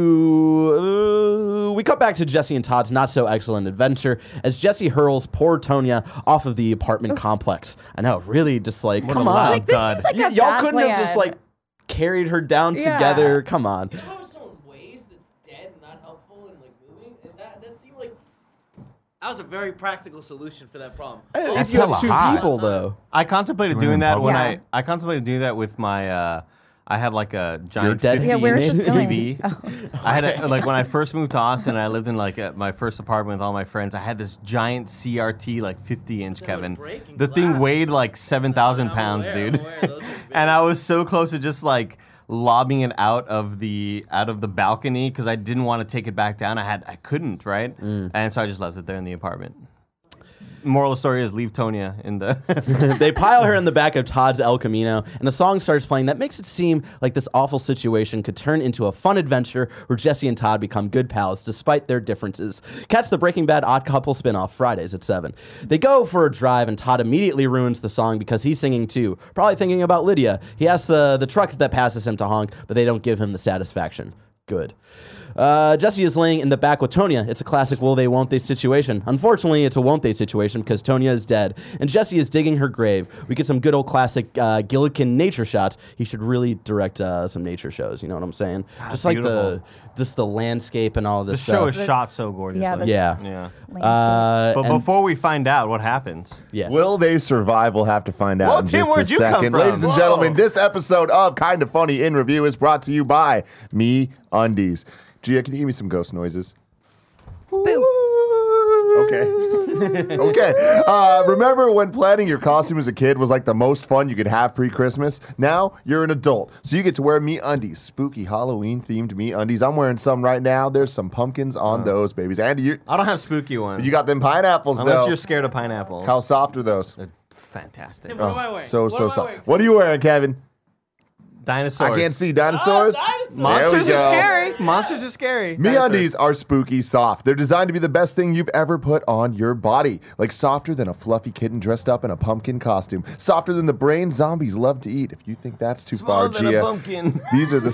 back to Jesse and Todd's not so excellent adventure as Jesse hurls poor Tonya off of the apartment complex. I know, really, just like What come a on, loud Like, this thud. is like a y'all bad couldn't have just plan. like carried her down Yeah. together. Come on. You know how someone weighs that's dead and not helpful and like moving? And that seemed like that was a very practical solution for that problem. At That's least you have hella two hot. people though. I contemplated Doing it doing in that public. when Yeah. I contemplated doing that with my I had like a giant dead. 50 Yeah, where's inch the ceiling? TV. I had like when I first moved to Austin, I lived in like my first apartment with all my friends. I had this giant CRT, like 50-inch, Kevin. breaking The thing glass. weighed like 7,000 pounds, dude. And I was so close to just like lobbing it out of the balcony because I didn't want to take it back down. I couldn't, right? And so I just left it there in the apartment. Moral of the story is leave Tonya in the. They pile her in the back of Todd's El Camino, and a song starts playing that makes it seem like this awful situation could turn into a fun adventure where Jesse and Todd become good pals despite their differences. Catch the Breaking Bad Odd Couple spinoff Fridays at 7. They go for a drive, and Todd immediately ruins the song because he's singing too, probably thinking about Lydia. He asks the truck that passes him to honk, but they don't give him the satisfaction. Good. Jesse is laying in the back with Tonya. It's a classic will they, won't they situation. Unfortunately, it's a won't they situation because Tonya is dead, and Jesse is digging her grave. We get some good old classic Gillikin nature shots. He should really direct some nature shows, you know what I'm saying? Just like the landscape and all of The this show stuff. is shot so gorgeously. Yeah, Yeah. Yeah. But And- before we find out what happens, Yeah. Will they survive? We'll have to find out Whoa, in Tim, just a where'd you come second. from? Ladies and Whoa. gentlemen, this episode of Kind of Funny in Review is brought to you by Me Undies. Gia, can you give me some ghost noises? Boo. Okay. Okay. Remember when planning your costume as a kid was like the most fun you could have pre-Christmas? Now you're an adult, so you get to wear Me Undies, spooky Halloween-themed Me Undies. I'm wearing some right now. There's some pumpkins on those babies. Andy, you I don't have spooky ones. got them pineapples Unless though. you're scared of pineapples. How soft are those? They're fantastic. What am I wearing? So What am I soft. wearing? What are you wearing, Kevin? Dinosaurs. I can't see dinosaurs. Dinosaurs. There we Monsters are go. scary. Monsters are scary. MeUndies are spooky soft. They're designed to be the best thing you've ever put on your body. Like softer than a fluffy kitten dressed up in a pumpkin costume. Softer than the brain zombies love to eat. If you think that's too Smaller far, than a Gia, pumpkin. these are the...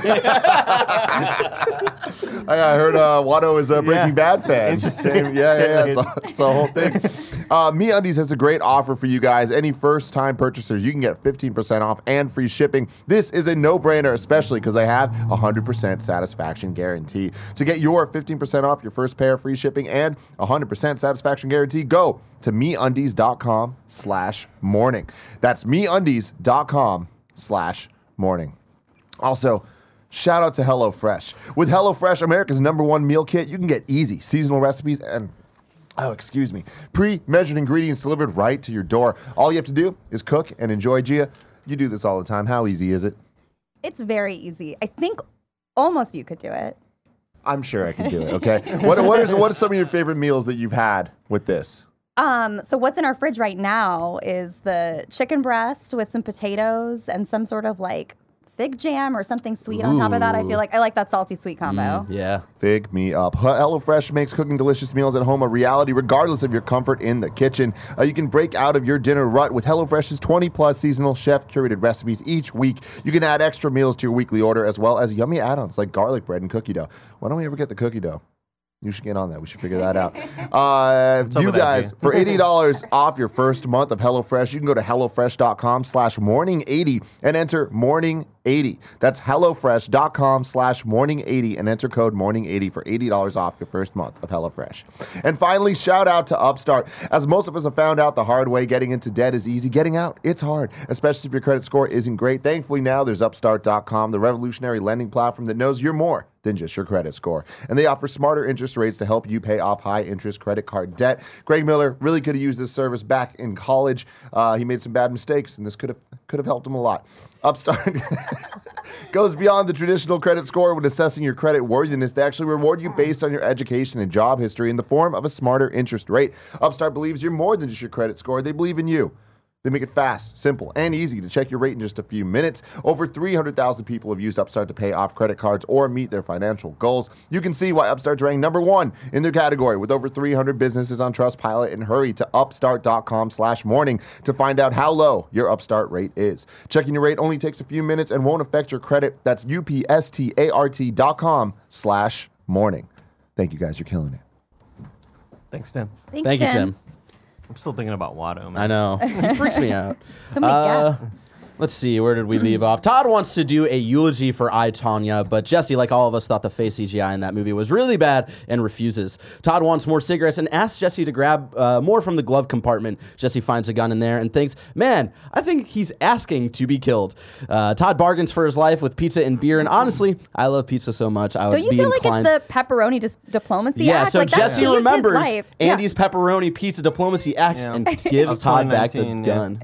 I heard Watto is a Breaking Bad fan. Interesting. Yeah. It's a whole thing. MeUndies has a great offer for you guys. Any first-time purchasers, you can get 15% off and free shipping. This is a no-brainer, especially because they have a 100% satisfaction guarantee. To get your 15% off your first pair, free shipping, and 100% satisfaction guarantee, go to MeUndies.com/morning. That's MeUndies.com/morning. Also, shout out to HelloFresh. With HelloFresh, America's #1 meal kit, you can get easy seasonal recipes and pre-measured ingredients delivered right to your door. All you have to do is cook and enjoy. Gia, you do this all the time. How easy is it? It's very easy. I think almost you could do it. I'm sure I can do it, okay? What are some of your favorite meals that you've had with this? So what's in our fridge right now is the chicken breast with some potatoes and some sort of like fig jam or something sweet on top of that. I feel like I like that salty sweet combo. Yeah. Fig me up. HelloFresh makes cooking delicious meals at home a reality, regardless of your comfort in the kitchen. You can break out of your dinner rut with HelloFresh's 20-plus seasonal chef-curated recipes each week. You can add extra meals to your weekly order, as well as yummy add-ons like garlic bread and cookie dough. Why don't we ever get the cookie dough? You should get on that. We should figure that out. You guys, for $80 off your first month of HelloFresh, you can go to HelloFresh.com/morning80 and enter morning80. That's HelloFresh.com/morning80 and enter code morning80 for $80 off your first month of HelloFresh. And finally, shout out to Upstart. As most of us have found out the hard way, getting into debt is easy. Getting out, it's hard, especially if your credit score isn't great. Thankfully, now there's Upstart.com, the revolutionary lending platform that knows you're more than just your credit score. And they offer smarter interest rates to help you pay off high-interest credit card debt. Greg Miller really could have used this service back in college. He made some bad mistakes, and this could have helped him a lot. Upstart goes beyond the traditional credit score when assessing your credit worthiness. They actually reward you based on your education and job history in the form of a smarter interest rate. Upstart believes you're more than just your credit score. They believe in you. They make it fast, simple, and easy to check your rate in just a few minutes. Over 300,000 people have used Upstart to pay off credit cards or meet their financial goals. You can see why Upstart's ranked #1 in their category with over 300 businesses on Trustpilot, and hurry to upstart.com/morning to find out how low your Upstart rate is. Checking your rate only takes a few minutes and won't affect your credit. That's upstart.com/morning. Thank you guys. You're killing it. Thanks, Tim. Thanks, Thank you, Tim. I'm still thinking about Watto, man. I know. It freaks me out. So many guests. Let's see, where did we leave off? Todd wants to do a eulogy for I, Tonya, but Jesse, like all of us, thought the face CGI in that movie was really bad and refuses. Todd wants more cigarettes and asks Jesse to grab more from the glove compartment. Jesse finds a gun in there and thinks, man, I think he's asking to be killed. Todd bargains for his life with pizza and beer, and honestly, I love pizza so much, I would Don't you be feel inclined... like it's the pepperoni diplomacy Yeah, act? so like, that Jesse saved his remembers life. Andy's pepperoni pizza diplomacy act and gives Of Todd back the 2019, gun.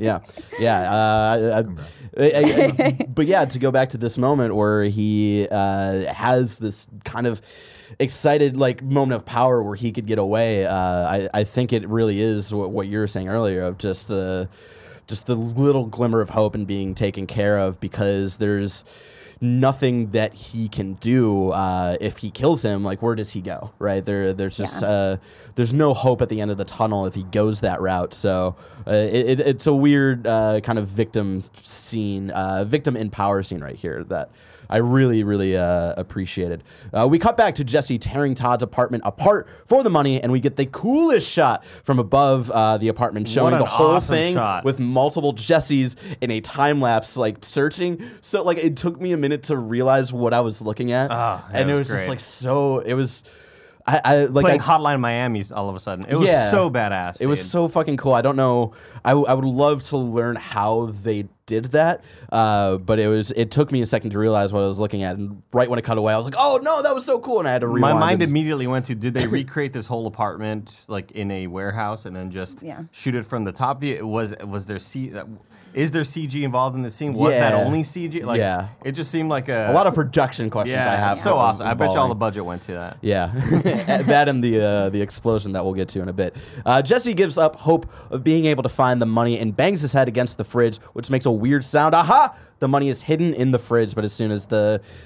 But yeah, to go back to this moment where he has this kind of excited like moment of power where he could get away. I think it really is what you were saying earlier of just the little glimmer of hope and being taken care of, because there's nothing that he can do if he kills him. Like, where does he go? Right there's just there's no hope at the end of the tunnel if he goes that route. So it's a weird kind of victim in power scene right here that I really appreciated. We cut back to Jesse tearing Todd's apartment apart for the money, and we get the coolest shot from above the apartment, showing an the whole awesome thing shot. with multiple Jessies in a time lapse, like searching. So like it took me a minute to realize what I was looking at, and it was just great. like so. It was. I like Playing Hotline Miami's all of a sudden. It was so badass. It was dude. so fucking cool. I don't know. I would love to learn how they did that, but it took me a second to realize what I was looking at. And right when it cut away, I was like, "Oh no, that was so cool!" And I had to rewind. My mind and- immediately went to, did they recreate this whole apartment like in a warehouse and then just shoot it from the top view? Was there is there CG involved in the scene? Was that Yeah. only CG? Like, Yeah. it just seemed like a lot of production questions I have. so awesome. I bet you all the involving- budget went to that. Yeah, that and the explosion that we'll get to in a bit. Jesse gives up hope of being able to find the money and bangs his head against the fridge, which makes a weird sound. Aha! The money is hidden in the fridge, but as soon as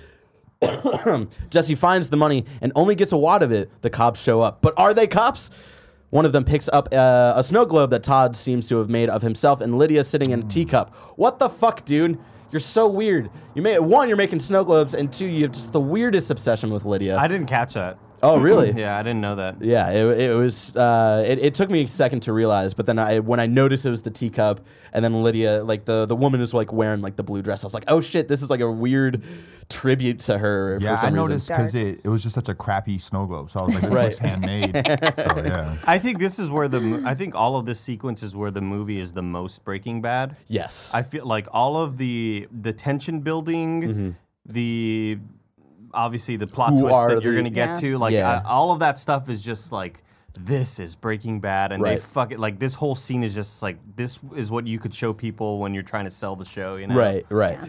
Jesse finds the money and only gets a wad of it, the cops show up. But are they cops? One of them picks up a snow globe that Todd seems to have made of himself and Lydia sitting in a teacup. What the fuck, dude? You're so weird. You're making snow globes, and two, you have just the weirdest obsession with Lydia. I didn't catch that. Oh, really? Yeah, I didn't know that. Yeah, it was. It took me a second to realize, but then when I noticed it was the teacup, and then Lydia, like the woman is like wearing like the blue dress, I was like, oh shit, this is like a weird tribute to her. Yeah, for some I noticed reason. because it was just such a crappy snow globe, so I was like, this Right. looks handmade. So yeah. I think this is where I think all of this sequence is where the movie is the most Breaking Bad. Yes. I feel like all of the tension building, the obviously the plot Who twist are that you're the- gonna get to, like Yeah. all of that stuff is just like, this is Breaking Bad, and they Right. fuck it. Like this whole scene is just like, this is what you could show people when you're trying to sell the show, you know? Right.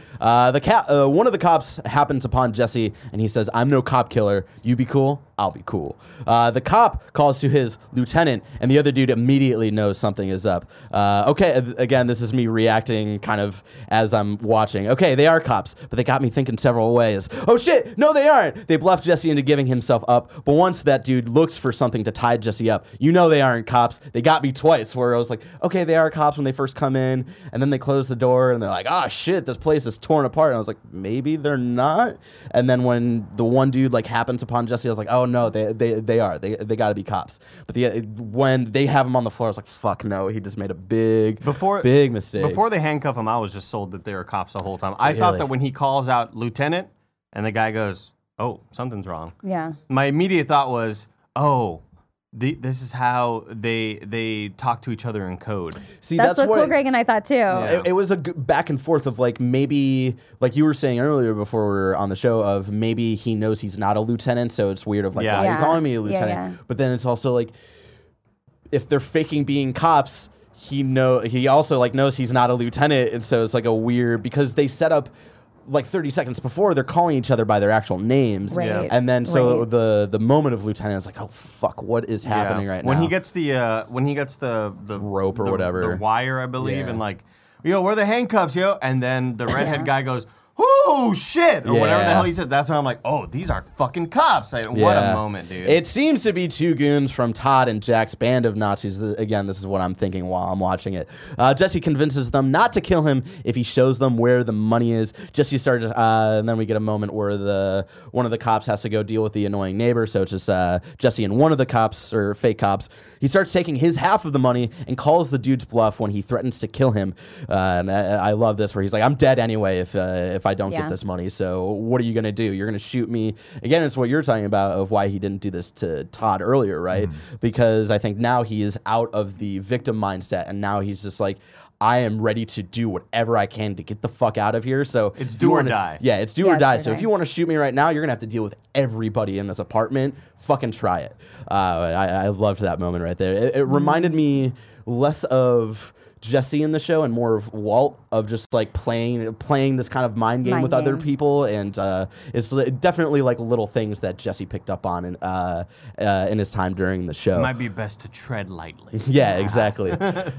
One of the cops happens upon Jesse, and he says, "I'm no cop killer. You be cool, I'll be cool." The cop calls to his lieutenant, and the other dude immediately knows something is up. Again, this is me reacting kind of as I'm watching. Okay, they are cops, but they got me thinking several ways. Oh shit, no, they aren't. They bluff Jesse into giving himself up, but once that dude looks for something to tie Jesse up, you know they aren't cops. They got me twice, where I was like, okay, they are cops when they first come in, and then they close the door, and they're like, oh shit, this place is torn apart. And I was like, maybe they're not. And then when the one dude like happens upon Jesse, I was like, oh no, they are. They got to be cops. But when they have him on the floor, I was like, fuck no, he just made a big mistake. Before they handcuff him, I was just sold that they were cops the whole time. I thought Really? that when he calls out Lieutenant, and the guy goes, "Oh, something's wrong." Yeah. My immediate thought was, "Oh, this is how they talk to each other in code." See, That's what Cool Greg and I thought too. It was a back and forth of like maybe like you were saying earlier before we were on the show of maybe he knows he's not a lieutenant, so it's weird of like Yeah. why are you Yeah. calling me a Yeah, lieutenant? yeah. But then it's also like if they're faking being cops, he also like knows he's not a lieutenant, and so it's like a weird because they set up like 30 seconds before they're calling each other by their actual names, Right. Yeah. and then so Right. the moment of lieutenant is like, oh fuck, what is happening right now? When he gets the Rope or whatever. the wire, I believe, Yeah. and like, yo, where are the handcuffs, yo? And then the redhead guy goes, oh shit, or whatever the Yeah. hell he said. That's when I'm like, oh, these are fucking cops. What Yeah. a moment, dude. It seems to be two goons from Todd and Jack's band of Nazis. Again, this is what I'm thinking while I'm watching it. Jesse convinces them not to kill him if he shows them where the money is. Jesse started, and then we get a moment where one of the cops has to go deal with the annoying neighbor. So it's just Jesse and one of the cops, or fake cops. He starts taking his half of the money and calls the dude's bluff when he threatens to kill him. And I love this, where he's like, "I'm dead anyway if I don't get this money. So what are you gonna do? You're gonna shoot me again?" It's what you're talking about of why he didn't do this to Todd earlier, right? Because I think now he is out of the victim mindset, and now he's just like, I am ready to do whatever I can to get the fuck out of here. So It's if you do or wanna- die. Yeah, it's do Yeah, or it's die. do or So if die. you want to shoot me right now, you're gonna have to deal with everybody in this apartment. Fucking try it. I loved that moment right there. It reminded me less of Jesse in the show and more of Walt, of just like playing this kind of mind game with other people, and it's definitely like little things that Jesse picked up on in his time during the show. It might be best to tread lightly. Yeah, exactly.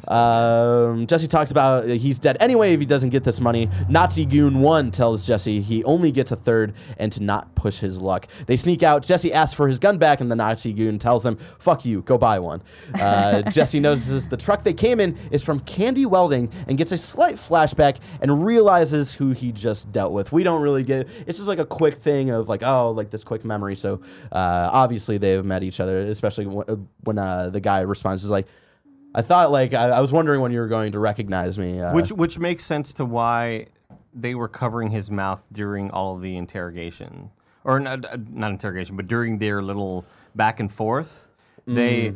Jesse talks about he's dead anyway if he doesn't get this money. Nazi Goon 1 tells Jesse he only gets a third and to not push his luck. They sneak out. Jesse asks for his gun back, and the Nazi Goon tells him, "Fuck you, go buy one." Jesse notices the truck they came in is from Candy Welding and gets a slight flashback and realizes who he just dealt with. We don't really get it's just like a quick thing of like, oh, like this quick memory. So obviously they've met each other, especially when the guy responds is like, I thought like I was wondering when you were going to recognize me. Which makes sense to why they were covering his mouth during all of the interrogation, or not interrogation, but during their little back and forth. They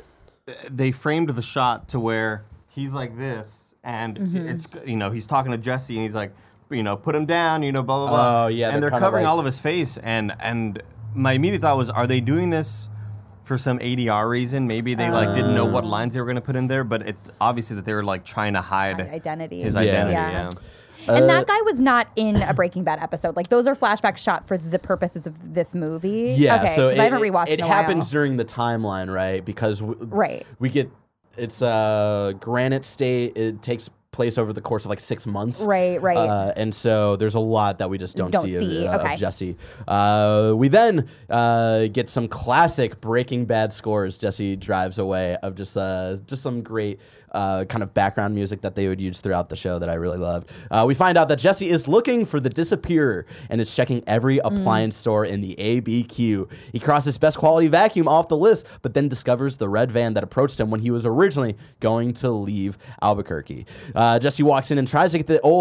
framed the shot to where he's like this, and it's he's talking to Jesse, and he's like, put him down, blah blah blah. Oh yeah, and they're kinda covering like, all of his face, and my immediate thought was, are they doing this for some ADR reason? Maybe they didn't know what lines they were going to put in there, but it's obviously that they were like trying to hide identity. his Yeah. identity. Yeah. Yeah. And that guy was not in a Breaking Bad episode. Like, those are flashbacks shot for the purposes of this movie. Yeah, okay, so 'cause I haven't rewatched it in a happens while. during the timeline, right? Because Right. we get it's Granite State. It takes place over the course of like 6 months. Right. And so there's a lot that we just don't see, Okay. of Jesse. We then get some classic Breaking Bad scores. Jesse drives away of just some great kind of background music that they would use throughout the show that I really loved. We find out that Jesse is looking for the disappearer and is checking every appliance store in the ABQ. He crosses Best Quality Vacuum off the list, but then discovers the red van that approached him when he was originally going to leave Albuquerque. Jesse walks in and tries to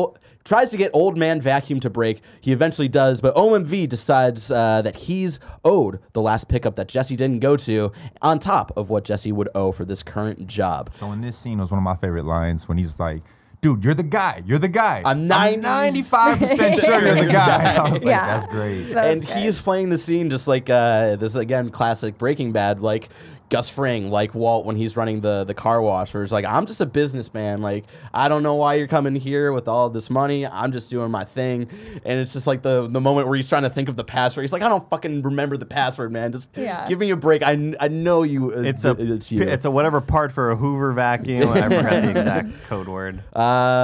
get Old Man Vacuum to break. He eventually does, but OMV decides that he's owed the last pickup that Jesse didn't go to, on top of what Jesse would owe for this current job. So in this scene was one of my favorite lines when he's like, "Dude, you're the guy. You're the guy. I'm 95% sure you're the guy." I was like, Yeah. "That's great." That was And good. he's playing the scene just like this, again, classic Breaking Bad, like Gus Fring, like Walt when he's running the car wash, where it's like, I'm just a businessman. Like, I don't know why you're coming here with all this money. I'm just doing my thing. And it's just like the moment where he's trying to think of the password. He's like, I don't fucking remember the password, man. Just give me a break. I know you. It's you. It's a whatever part for a Hoover vacuum. I forgot the exact code word. But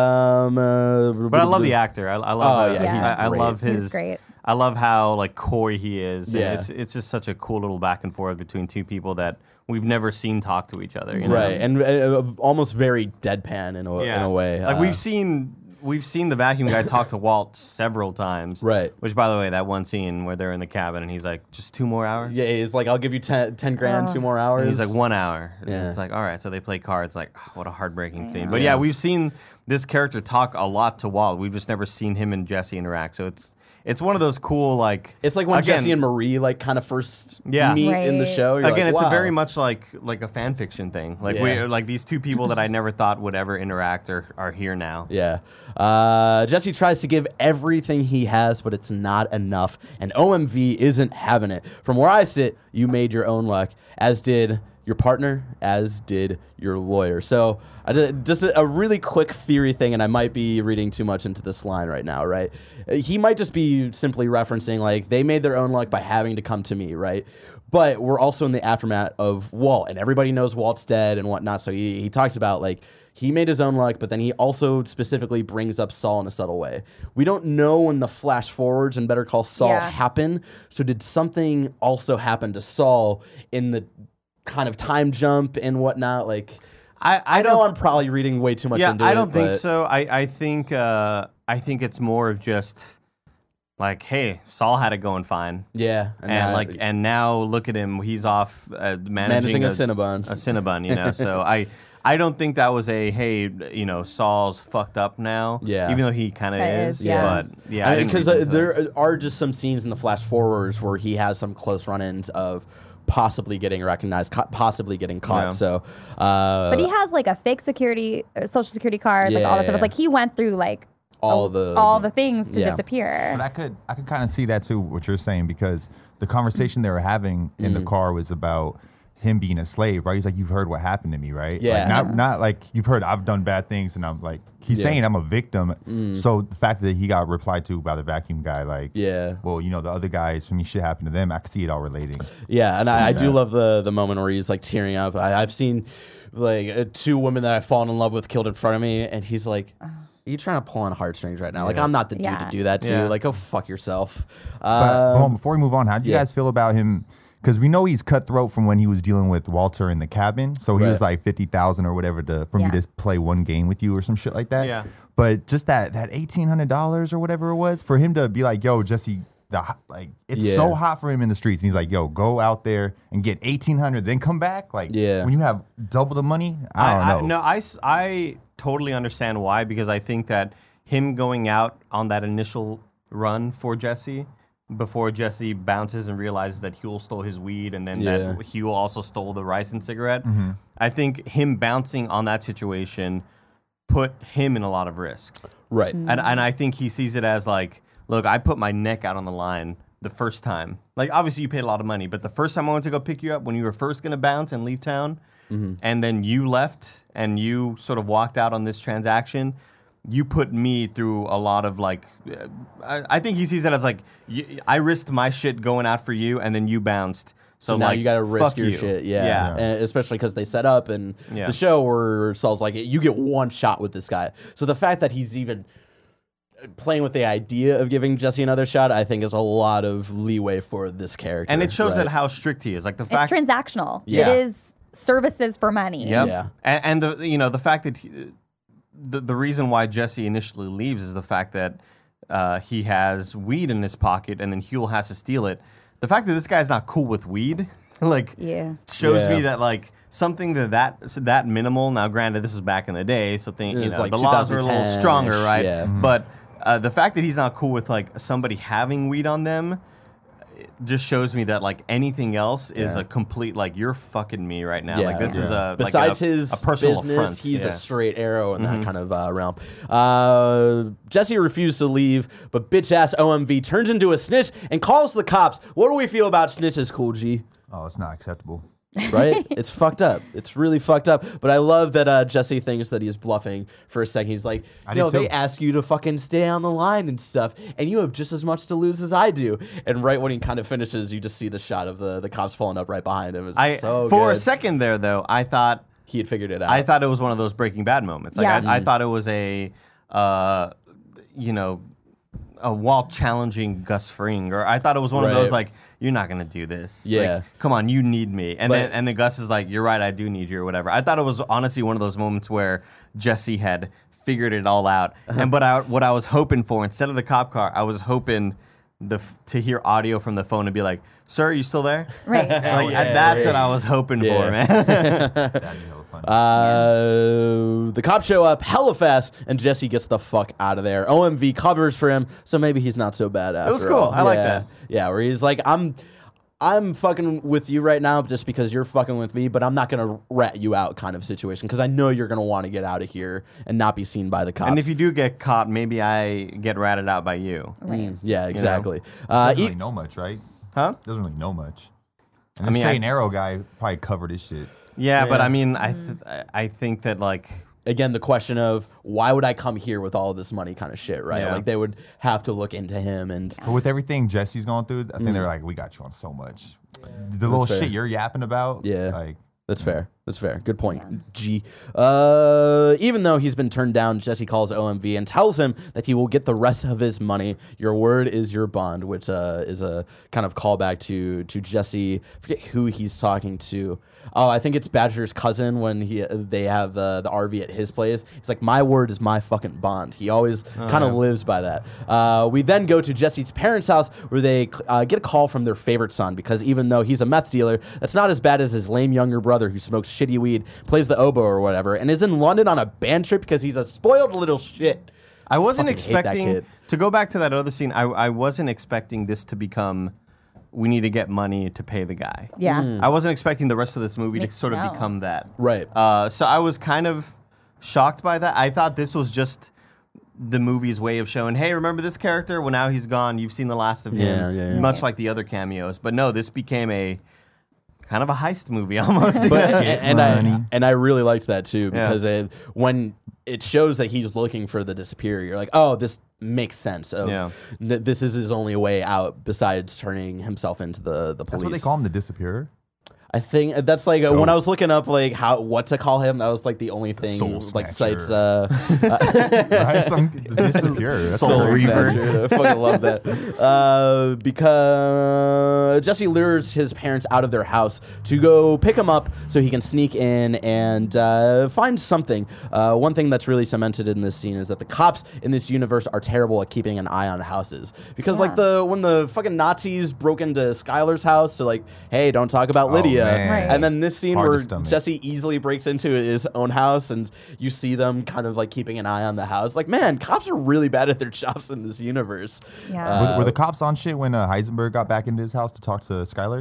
But I love the actor. I love. Oh, yeah, he's I love He's his. great. I love how like coy he is. And Yeah. it's just such a cool little back and forth between two people that we've never seen talk to each other. You know? Right, and almost very deadpan in a way. Like we've seen the vacuum guy talk to Walt several times. Right. Which, by the way, that one scene where they're in the cabin and he's like, just 2 more hours. Yeah, he's like, I'll give you 10 grand, 2 more hours. And he's like 1 hour. And Yeah. it's like, all right. So they play cards. Like, oh, what a heartbreaking scene. But yeah, we've seen this character talk a lot to Walt. We've just never seen him and Jesse interact. So it's one of those cool, like, It's like when again, Jesse and Marie like kind of first Yeah. meet in the Right. show. You're Again, like, it's wow. a very much like a fan fiction thing. Like Yeah. we like these two people that I never thought would ever interact are here now. Yeah. Jesse tries to give everything he has, but it's not enough. And OMV isn't having it. From where I sit, you made your own luck, as did your partner, as did your lawyer. So just a really quick theory thing, and I might be reading too much into this line right now, right? He might just be simply referencing, like, they made their own luck by having to come to me, right? But we're also in the aftermath of Walt, and everybody knows Walt's dead and whatnot. So he talks about, like, he made his own luck, but then he also specifically brings up Saul in a subtle way. We don't know when the flash forwards and Better Call Saul happen. So did something also happen to Saul in the kind of time jump and whatnot? Like, I know I'm probably reading way too much into it. I don't think so. I think it's more of just like, hey, Saul had it going fine. Yeah, and now look at him. He's off managing a Cinnabon. A Cinnabon, you know. So I don't think that was a, hey, you know, Saul's fucked up now. Yeah. Even though he kind of is. Yeah. But yeah, because there are just some scenes in the flash forwards where he has some close run-ins of possibly getting recognized, possibly getting caught. Yeah. So, but he has like a fake social security card, like all that stuff. It's like he went through like all the things to disappear. But I could kind of see that too, what you're saying, because the conversation they were having in the car was about him being a slave, right? He's like, you've heard what happened to me, right? Yeah. Like, not like you've heard I've done bad things, and I'm like, he's saying I'm a victim. So the fact that he got replied to by the vacuum guy, like, well, you know, the other guys, when shit happened to them, I could see it all relating. Yeah, and I do love the moment where he's like tearing up. I've seen like 2 women that I've fallen in love with killed in front of me, and he's like, are you trying to pull on heartstrings right now? Like, I'm not the dude to do that to. Yeah. Like, go fuck yourself. But hold on, before we move on, how do you guys feel about him? Because we know he's cutthroat from when he was dealing with Walter in the cabin. So he was like $50,000 or whatever for me to play one game with you or some shit like that. Yeah. But just that $1,800 or whatever it was for him to be like, yo, Jesse, it's so hot for him in the streets. And he's like, yo, go out there and get $1,800, then come back. Like, when you have double the money, I don't know. I totally understand why, because I think that him going out on that initial run for Jesse, before Jesse bounces and realizes that Huel stole his weed, and then that Huel also stole the rice and cigarette. I think him bouncing on that situation put him in a lot of risk. Right. And I think he sees it as like, look, I put my neck out on the line the first time. Like, obviously you paid a lot of money, but the first time I went to go pick you up when you were first going to bounce and leave town, and then you left and you sort of walked out on this transaction, you put me through a lot of like, I think he sees it as like, I risked my shit going out for you, and then you bounced. So now like, you got to risk your you. shit. Yeah. And especially because they set up and the show where Saul's like, you get one shot with this guy. So the fact that he's even playing with the idea of giving Jesse another shot, I think is a lot of leeway for this character. And it shows that how strict he is. Like the fact it's transactional. Yeah. It is services for money. Yep. Yeah. And the fact that the reason why Jesse initially leaves is the fact that he has weed in his pocket, and then Huel has to steal it. The fact that this guy's not cool with weed, like, shows me that like something that minimal. Now, granted, this was back in the day, so like the laws are a little stronger, right? Yeah. But the fact that he's not cool with like somebody having weed on them just shows me that like anything else is a complete like, you're fucking me right now. Like this is a besides like his a personal business, affront. he's a straight arrow in that kind of realm. Jesse refused to leave, but bitch ass OMV turns into a snitch and calls the cops. What do we feel about snitches, Cool G? Oh, it's not acceptable. Right? It's fucked up. It's really fucked up. But I love that Jesse thinks that he's bluffing for a second. He's like, they ask you to fucking stay on the line and stuff, and you have just as much to lose as I do. And right when he kind of finishes, you just see the shot of the cops pulling up right behind him. It's so for good. a second there, though, I thought he had figured it out. I thought it was one of those Breaking Bad moments. Like I thought it was while challenging Gus Fring, or I thought it was one of those like, you're not gonna do this. Yeah. Like, come on, you need me. And then Gus is like, you're right, I do need you, or whatever. I thought it was honestly one of those moments where Jesse had figured it all out. And what I was hoping for, instead of the cop car, I was hoping to hear audio from the phone and be like, sir, are you still there? Right. That's what I was hoping for, man. That'd be hella funny. The cops show up hella fast, and Jesse gets the fuck out of there. OMV covers for him, so maybe he's not so bad after was cool. all. I like that. Yeah, where he's like, I'm fucking with you right now just because you're fucking with me, but I'm not going to rat you out kind of situation, because I know you're going to want to get out of here and not be seen by the cops. And if you do get caught, maybe I get ratted out by you. Yeah, exactly. Doesn't really know much, right? Huh? Doesn't really know much. And the straight and arrow guy probably covered his shit. Yeah, but I mean, I think that like, again, the question of why would I come here with all of this money kind of shit, right? Yeah. Like they would have to look into him and But with everything Jesse's going through, I think they're like, we got you on so much. The little fair. shit you're yapping about. Yeah. Like, That's fair. That's fair. Good point. G. Even though he's been turned down, Jesse calls OMV and tells him that he will get the rest of his money. Your word is your bond, which is a kind of callback to Jesse. I forget who he's talking to. Oh, I think it's Badger's cousin when they have the RV at his place. He's like, my word is my fucking bond. He always kind of lives by that. We then go to Jesse's parents' house where they get a call from their favorite son because even though he's a meth dealer, that's not as bad as his lame younger brother who smokes shitty weed, plays the oboe or whatever, and is in London on a band trip because he's a spoiled little shit. I wasn't Fucking hate that expecting kid. to go back to that other scene. I wasn't expecting this to become. We need to get money to pay the guy. Yeah. I wasn't expecting the rest of this movie to sort of No. become that. Right. So I was kind of shocked by that. I thought this was just the movie's way of showing, hey, remember this character? Well, now he's gone. You've seen the last of him. Yeah. Much like the other cameos. But no, this became a kind of a heist movie almost. But, money. and I really liked that too because when it shows that he's looking for the disappearer, you're like, oh, this makes sense. This is his only way out besides turning himself into the police. That's what they call him, the disappearer. I think that's like when I was looking up like what to call him, that was like the only thing Soul like Snatcher. sites Right? The disappearer. That's Soul what they Reaver. say. I fucking love that. Because Jesse lures his parents out of their house to go pick him up so he can sneak in and find something. One thing that's really cemented in this scene is that the cops in this universe are terrible at keeping an eye on houses. Because like when the fucking Nazis broke into Skylar's house to like, hey, don't talk about Lydia. man. Right. And then this scene Hard to where stomach. Jesse easily breaks into his own house and you see them kind of like keeping an eye on the house. Like, man, cops are really bad at their jobs in this universe. Yeah. Were the cops on shit when Heisenberg got back into his house to talk to Skylar?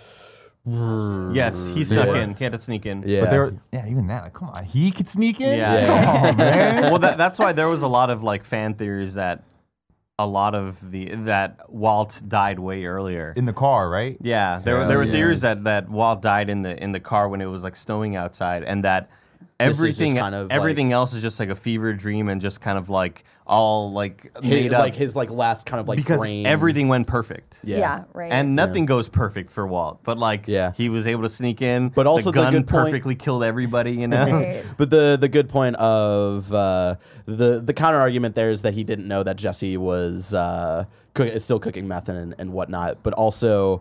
Yes, he snuck in. He had to sneak in. Yeah. But they were, even that. Like, come on, he could sneak in. Yeah. Come on, man. Well, that's why there was a lot of like fan theories that a lot of that Walt died way earlier. In the car, right? Yeah, there were theories that Walt died in the car when it was like snowing outside, and that This is just everything kind of, everything else is just like a fever dream and just kind of like all like made up like his like last kind of like because brain. everything went perfect. Yeah, right. And nothing goes perfect for Walt, but like he was able to sneak in. But also the the gun good point- perfectly killed everybody, you know. Right. But the good point of the counter argument there is that he didn't know that Jesse was still cooking meth and whatnot. But also,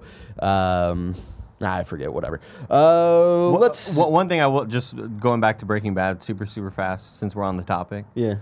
I forget. Whatever. Let's. One thing I will just going back to Breaking Bad super fast since we're on the topic. Yeah.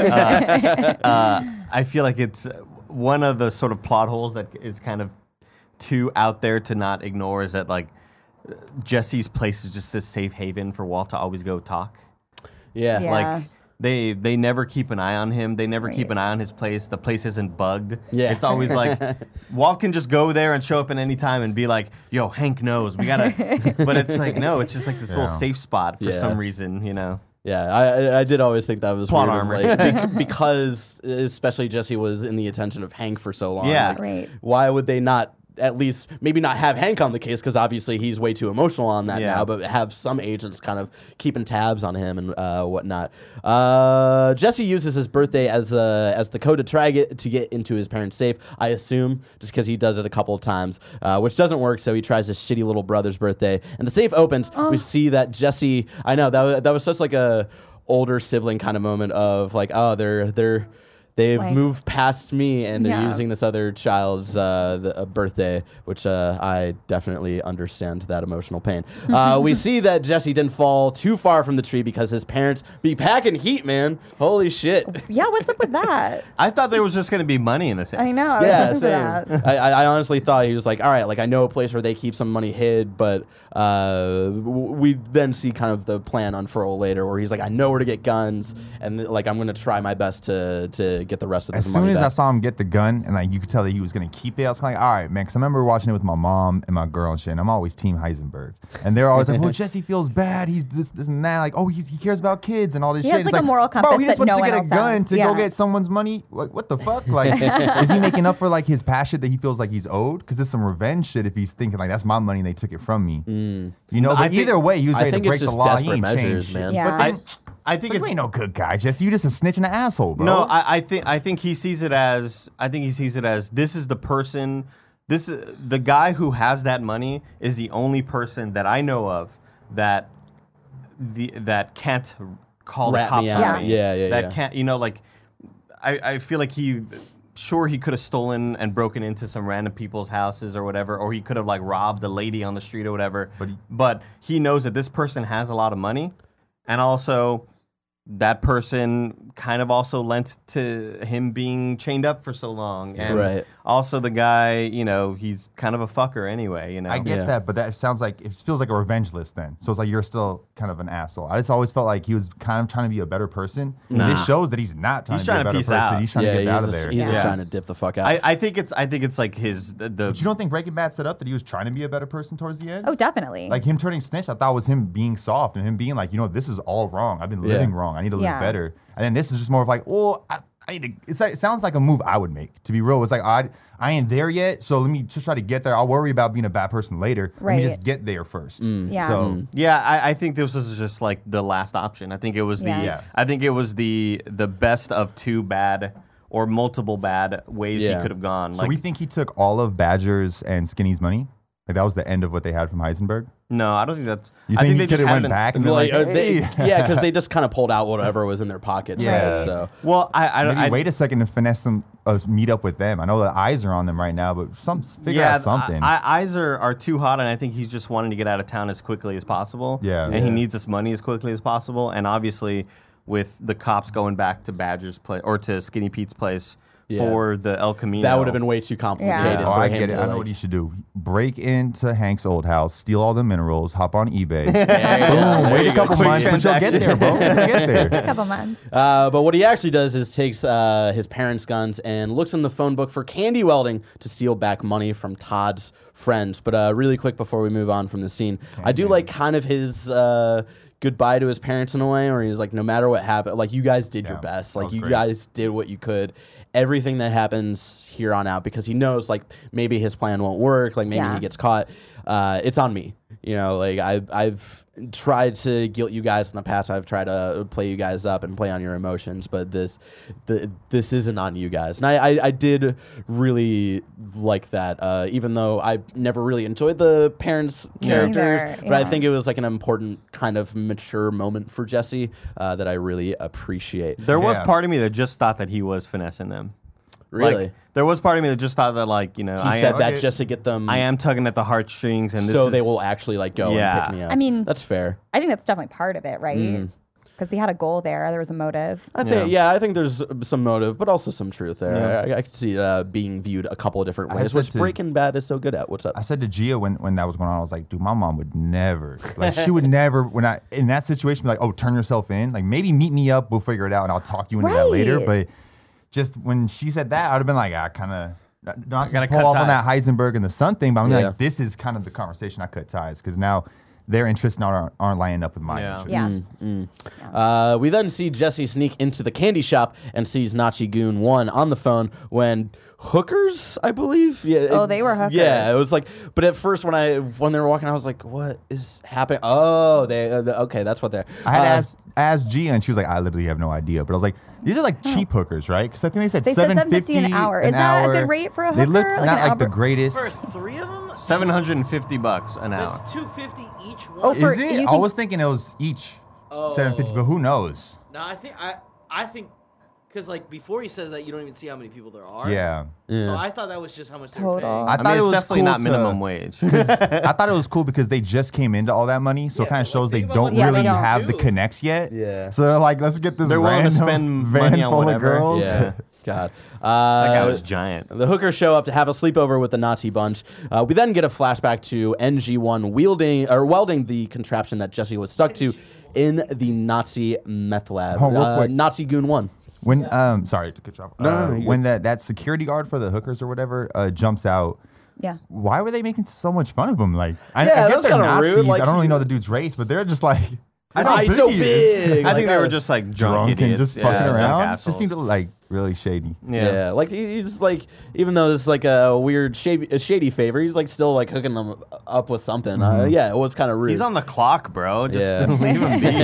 I feel like it's one of the sort of plot holes that is kind of too out there to not ignore is that like Jesse's place is just this safe haven for Walt to always go talk. Yeah. Yeah. Like they never keep an eye on him. They never keep Right. an eye on his place. The place isn't bugged. Yeah. It's always like Walt can just go there and show up at any time and be like, yo, Hank knows. We gotta but it's like no, it's just like this little Yeah. safe spot for Yeah. some reason, you know. Yeah, I did always think that was Plot weird, armor. like, because especially Jesse was in the attention of Hank for so long. Yeah. like, Right. Why would they not at least maybe not have Hank on the case because obviously he's way too emotional on that Yeah. now, but have some agents kind of keeping tabs on him and whatnot. Jesse uses his birthday as the code to try to get into his parents' safe. I assume just because he does it a couple of times, which doesn't work. So he tries his shitty little brother's birthday, and the safe opens. We see that Jesse. I know that was such like a older sibling kind of moment of like, oh, they've Like- moved past me and they're Yeah. using this other child's birthday, which I definitely understand that emotional pain. We see that Jesse didn't fall too far from the tree because his parents be packing heat, man. Holy shit. Yeah, what's up with that? I thought there was just gonna be money in this. I know. I was Yeah, hoping for same. that. I honestly thought he was like, all right, like I know a place where they keep some money hid, but we then see kind of the plan unfurl later where he's like, I know where to get guns, and like I'm gonna try my best to get the rest of As this soon money as back. I saw him get the gun and like you could tell that he was gonna keep it, I was kind of like, all right, man. Because I remember watching it with my mom and my girl and shit. And I'm always Team Heisenberg, and they're always like, "Well, Jesse feels bad. He's this and that. Like, oh, he cares about kids and all this He shit." has, It's like, a moral bro, compass he just that went no to one get a else gun has. to Yeah. go get someone's money. What the fuck? Like, is he making up for like his past shit that he feels like he's owed? Because it's some revenge shit if he's thinking like that's my money and they took it from me. You know, I but think- either way, he was I ready to think it's break the just law. He desperate ain't measures, changed man. shit. Yeah. But then, I think it's like, you ain't no good guy, Jesse. You just a snitch and an asshole, bro. No, I think he sees it as this is the person. The guy who has that money is the only person that I know of that that can't call Rat the cops me on out. me. Yeah. That can't, like, I feel like he could have stolen and broken into some random people's houses or whatever, or he could have like robbed a lady on the street or whatever. But he knows that this person has a lot of money, and also that person kind of also lent to him being chained up for so long. And also the guy, he's kind of a fucker anyway, I get that, but that sounds like, it feels like a revenge list then. So it's like you're still kind of an asshole. I just always felt like he was kind of trying to be a better person. Nah. This shows that he's not trying to be a better peace person. out. He's trying to get out of there. He's just trying to dip the fuck out. I think it's like his But you don't think Breaking Bad set up that he was trying to be a better person towards the end? Oh, definitely. Like him turning snitch, I thought was him being soft and him being like, this is all wrong. I've been living wrong. I need to live better. And then this is just more of like, I need to. It sounds like a move I would make. To be real, it's like I ain't there yet, so let me just try to get there. I'll worry about being a bad person later. Let me just get there first. Yeah. So I think this was just like the last option. I think it was the best of two bad or multiple bad ways he could have gone. So we think he took all of Badger's and Skinny's money. Like that was the end of what they had from Heisenberg. No, I don't think that's. You I think think he they just could have had went back and They're been like, hey. because they just kind of pulled out whatever was in their pockets. Yeah. Right? So Well, I wait a second to finesse some meet up with them. I know the eyes are on them right now, but figure out something. Eyes are too hot, and I think he's just wanting to get out of town as quickly as possible. Yeah. And he needs this money as quickly as possible. And obviously, with the cops going back to Badger's place or to Skinny Pete's place for the El Camino, that would have been way too complicated. Yeah. For I him get it. to, I know what he should do. Break into Hank's old house, steal all the minerals, hop on eBay. Boom. Wait a couple Quick months, but you'll get there, bro. You'll get there. a couple months. But what he actually does is takes his parents' guns and looks in the phone book for Candy Welding to steal back money from Todd's friends. But really quick before we move on from the scene, I do like kind of his goodbye to his parents in a way, where he's like, no matter what happened, like you guys did your best, like you guys did what you could. Everything that happens here on out, because he knows like maybe his plan won't work, like maybe he gets caught. It's on me, like I've tried to guilt you guys in the past. I've tried to play you guys up and play on your emotions, but this isn't on you guys. And I did really like that, even though I never really enjoyed the parents' characters, but I think it was like an important kind of mature moment for Jesse that I really appreciate. There was part of me that just thought that he was finessing them. Really? Like, there was part of me that just thought that, He said that just to get them. I am tugging at the heartstrings, and so they will actually like go and pick me up. I mean, that's fair. I think that's definitely part of it, right? Because he had a goal there. There was a motive. I think there's some motive, but also some truth there. I can see it being viewed a couple of different ways, which Breaking Bad is so good at. What's up? I said to Gia when that was going on, I was like, dude, my mom would never, like, she would never, in that situation, be like, oh, turn yourself in. Like, maybe meet me up, we'll figure it out, and I'll talk you into that later. But just when she said that, I'd have been like, kind of, not to pull off on that Heisenberg and the sun thing, but I'm like, this is kind of the conversation I cut ties, because now their interests aren't lining up with my interests. We then see Jesse sneak into the candy shop and sees Nazi Goon 1 on the phone when hookers, I believe. Yeah. They were hookers. Yeah, it was like, but at first when they were walking, I was like, what is happening? Oh, okay, that's what they're. I had asked Gia, and she was like, I literally have no idea. But I was like, these are like cheap hookers, right? Because I think they said $7.50 an hour. Is that a good rate for a hooker? They looked Like not an like the greatest. For three of them? $750 an hour. That's $250 each one. Oh, Is it? I was thinking it was each $7.50, but who knows? No, I think because like before he says that, you don't even see how many people there are. Yeah. So I thought that was just how much they were paying. Total. I thought it's it was definitely cool not minimum wage. I thought it was cool because they just came into all that money, so it kind of shows they don't really have the connects yet. Yeah. So they're like, let's get this They're willing to random spend van money on full whatever. of girls. Yeah. God. That guy was giant. The hookers show up to have a sleepover with the Nazi bunch. We then get a flashback to NG1 welding the contraption that Jesse was stuck to in the Nazi meth lab. Oh, real quick. Nazi Goon 1. When sorry to cut you off. When that security guard for the hookers or whatever jumps out. Yeah. Why were they making so much fun of him? Like, I that get was they're kinda Nazis. rude, like, I don't really know the dude's race, but they're just like, He's so big. I think they that. were just like drunk drunk and idiots. just fucking drunk around. assholes. Just seemed to like Really shady. Yeah, like he's like, even though it's like a weird shady favor, he's like still like hooking them up with something. Yeah, it was kind of rude. He's on the clock, bro. Just leave him be.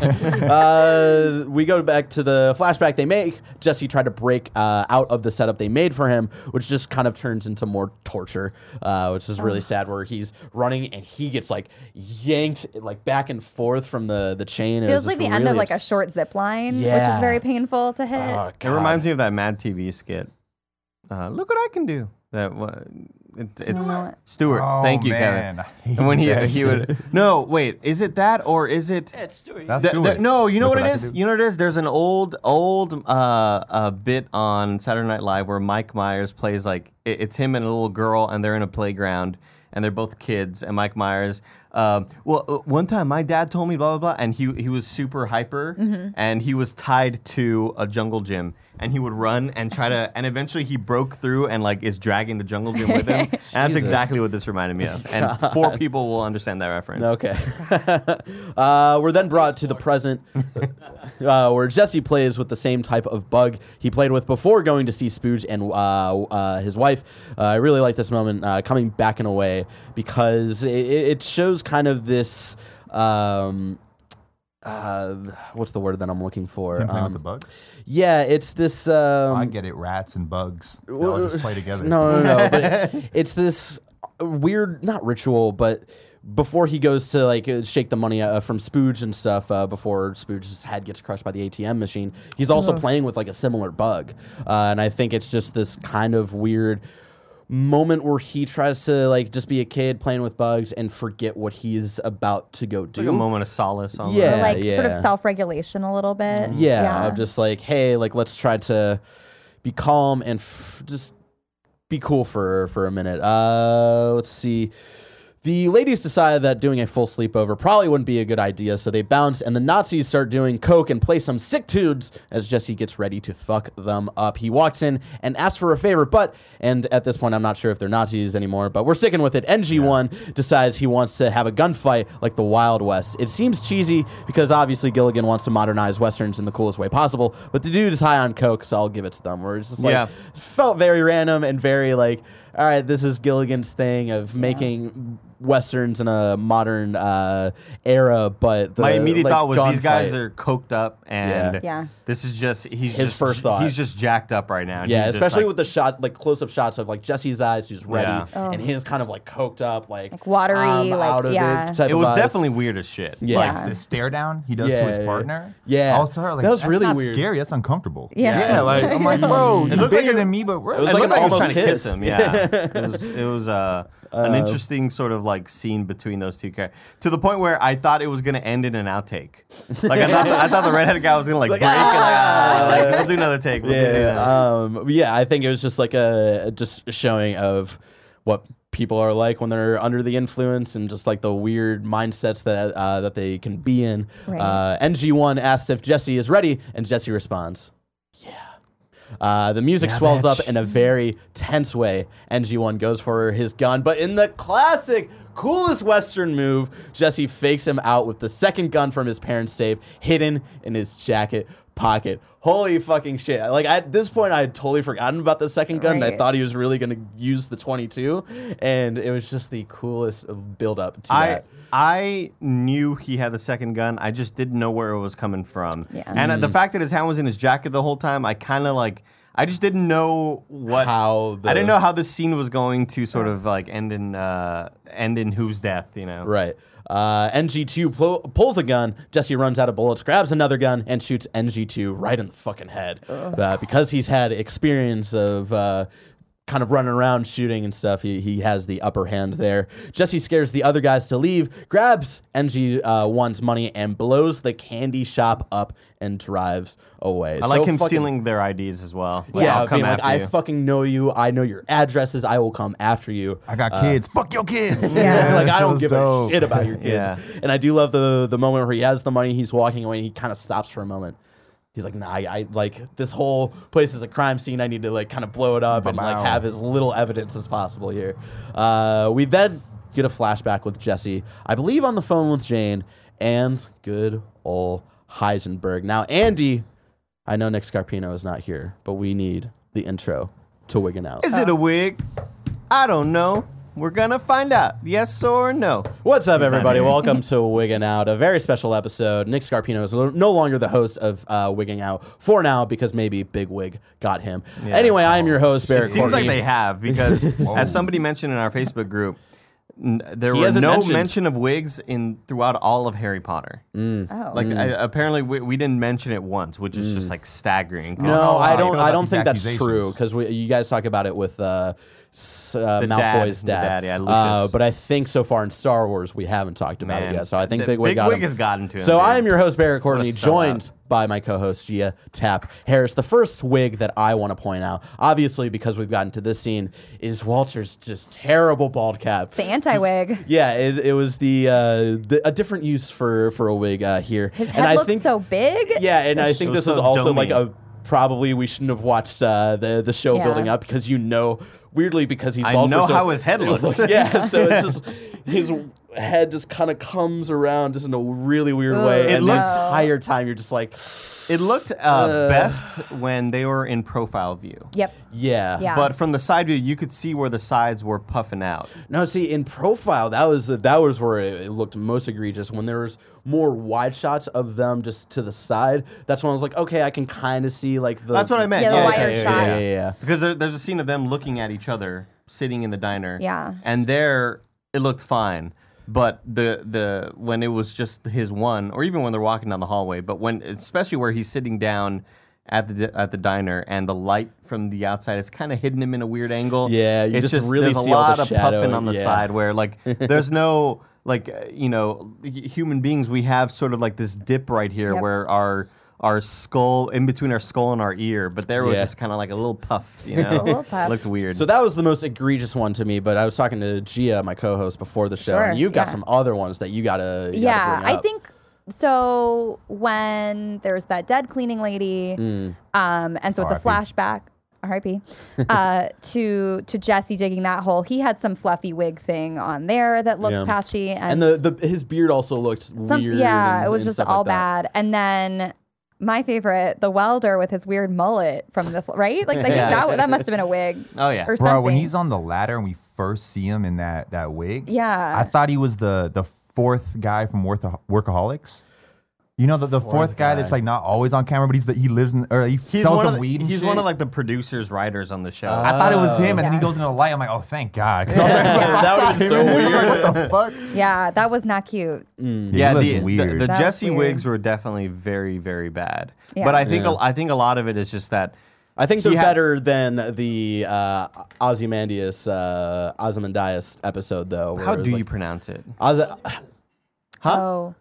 We go back to the flashback they make. Jesse tried to break out of the setup they made for him, which just kind of turns into more torture, which is really sad, where he's running and he gets like yanked like back and forth from the chain. Feels like the end of like a short zip line, which is very painful to hit. Oh, It reminds me of that Mad TV skit. Look what I can do. That it's Stuart. Oh, Thank you, man. Kevin. I hate And when that he would shit. no wait, is it that or is it? Yeah, it's Stewie. That's Stuart. No, you know Look what I it can is. do. You know what it is. There's an old bit on Saturday Night Live where Mike Myers plays like it's him and a little girl, and they're in a playground, and they're both kids, and Mike Myers. One time my dad told me blah blah blah, and he was super hyper, and he was tied to a jungle gym, and he would run and try to, and eventually he broke through and like is dragging the jungle gym with him. And that's exactly what this reminded me of. And 4 people will understand that reference. Okay. We're then brought to the present, where Jesse plays with the same type of bug he played with before going to see Spooge and his wife. I really like this moment coming back in a way because it shows kind of this. What's the word that I'm looking for? Him playing with the bug? Yeah, it's this. I get it. Rats and bugs. They all just play together. No. But it's this weird, not ritual, but before he goes to like shake the money from Spooge and stuff, before Spooge's head gets crushed by the ATM machine, he's also playing with like a similar bug, and I think it's just this kind of weird moment where he tries to like just be a kid playing with bugs and forget what he's about to go do. Like a moment of solace. Almost. Yeah. Or like sort of self-regulation a little bit. Yeah, I'm just like, hey, like let's try to be calm and just be cool for a minute. Let's see. The ladies decided that doing a full sleepover probably wouldn't be a good idea, so they bounce, and the Nazis start doing coke and play some sick tunes as Jesse gets ready to fuck them up. He walks in and asks for a favor, and at this point I'm not sure if they're Nazis anymore, but we're sticking with it. NG1 decides he wants to have a gunfight like the Wild West. It seems cheesy because obviously Gilligan wants to modernize Westerns in the coolest way possible, but the dude is high on coke, so I'll give it to them. Where it's just like, it felt very random and very like, all right, this is Gilligan's thing of making Westerns in a modern era, but my immediate thought was these guys fight. are coked up, and this is just his first thought. He's just jacked up right now. Yeah, he's especially just, with the shot, like close-up shots of like Jesse's eyes just ready, and his kind of like coked up, like watery, I'm like out of it. Type it of was eyes. definitely weird as shit. Yeah. Like the stare down he does to his partner. Yeah. I was to her like, That was that's really not weird. scary. That's uncomfortable. Yeah. Like I'm like, bro, you're looked bigger like than me, but we're It was It like looked an like he was almost trying to kiss kiss. him. Yeah, it was an interesting sort of like scene between those two characters, to the point where I thought it was going to end in an outtake. Like I thought the redheaded guy was going to like break and like we'll do another take. We'll do Yeah, I think it was just like just showing of what people are like when they're under the influence and just like the weird mindsets that they can be in. Right. NG1 asks if Jesse is ready, and Jesse responds, yeah. The music swells up in a very tense way. NG1 goes for his gun, but in the classic, coolest Western move, Jesse fakes him out with the second gun from his parents' safe hidden in his jacket pocket. Holy fucking shit. Like at this point, I had totally forgotten about the second gun, and I thought he was really going to use the 22, and it was just the coolest build-up to that. I knew he had the second gun. I just didn't know where it was coming from. Yeah. And the fact that his hand was in his jacket the whole time, I kind of like, I just didn't know I didn't know how this scene was going to sort of like end in whose death, you know? Right. NG2 pulls a gun. Jesse runs out of bullets, grabs another gun, and shoots NG2 right in the fucking head. Because he's had experience of kind of running around shooting and stuff, he has the upper hand there. Jesse scares the other guys to leave, grabs NG1's money, and blows the candy shop up and drives away. I like him stealing their IDs as well. Yeah, I'll come being like, after you. I fucking know you. I know your addresses. I will come after you. I got kids. Fuck your kids. Yeah. Like, that I don't show's give dope. a shit about your kids. Yeah. And I do love the moment where he has the money, he's walking away, and he kind of stops for a moment. He's like, nah, I like this whole place is a crime scene. I need to like kind of blow it up and like have as little evidence as possible here. We then get a flashback with Jesse, I believe on the phone with Jane, and good old Heisenberg. Now, Andy, I know Nick Scarpino is not here, but we need the intro to Wigging Out. Is it a wig? I don't know. We're gonna find out. Yes or no. What's up, not everybody? here. Welcome to Wigging Out, a very special episode. Nick Scarpino is no longer the host of Wigging Out for now because maybe Big Wig got him. Yeah. Anyway, I am your host, It Barrett seems like Courtney. they have because, as somebody mentioned in our Facebook group, there He were hasn't no mentioned- mention of wigs throughout all of Harry Potter. Oh. Like apparently we didn't mention it once, which is just like staggering. No, Oh, I I don't. feel I about don't these think that's accusations. true because you guys talk about it with Malfoy's dad, dad. yeah, Lucius. But I think so far in Star Wars we haven't talked about it yet. So I think Big Wig got him. has gotten to him. So dude. I am your host, Barrett Courtney, sellout. joined by my co-host, Gia Tap Harris. The first wig that I want to point out, obviously because we've gotten to this scene, is Walter's just terrible bald cap. The anti-wig. Yeah, it was a different use for a wig here. His And head I looks think, so big. yeah, and I think was this is so also domey. like probably we shouldn't have watched the show Yeah. building up because weirdly because he's I bald. know for so, how his head looks. yeah, so it's just his head just kind of comes around just in a really weird way. It And looks- the entire time you're just like, It looked best when they were in profile view. Yep. yeah. Yeah. But from the side view, you could see where the sides were puffing out. No, see, in profile, that was where it looked most egregious. When there was more wide shots of them just to the side, that's when I was like, okay, I can kind of see like the. That's what I meant. Yeah, the yeah, wider yeah, shot. Yeah. Because there's a scene of them looking at each other, sitting in the diner. Yeah. And there, it looked fine. But the when it was just his one, or even when they're walking down the hallway, but when especially where he's sitting down at the diner and the light from the outside is kind of hitting him in a weird angle. Yeah, you it's just really there's see a all the lot of shadow, puffing on the yeah. side where like there's no human beings, we have sort of like this dip right here Yep. where our skull, in between our skull and our ear, but there was Yeah. just kind of like a little puff, you know? A little puff. Looked weird. So that was the most egregious one to me, but I was talking to Gia, my co-host, before the show, Sure, and you've got yeah. some other ones that you gotta Yeah, bring I up. think so. When there's that dead cleaning lady, and so it's a R.I.P. flashback. R.I.P. To Jesse digging that hole. He had some fluffy wig thing on there that looked Yeah. patchy, And the his beard also looked weird. yeah, and- it was and just stuff all like that. bad. And then my favorite, the welder with his weird mullet from the right, like Yeah. that must have been a wig. Oh, yeah. or Bro, something. when he's on the ladder and we first see him in that wig, Yeah. I thought he was the fourth guy from Workaholics. You know, the fourth guy that's like not always on camera, but he lives in, or he sells one some of weed and he's shit. one of like the producers, writers on the show. I thought it was him, and then he Yeah. goes into the light. I'm like, oh, thank God. 'Cause I was like, Yeah. That would've been so I was like, weird. what the fuck? Yeah, that was not cute. Yeah, he the looked weird. the That was Jesse weird. wigs were definitely very, very bad. Yeah. But I think Yeah. I think a lot of it is just that I think he they're had- better than the Ozymandias episode, though. where How it was do like, you pronounce it? Huh? Oh,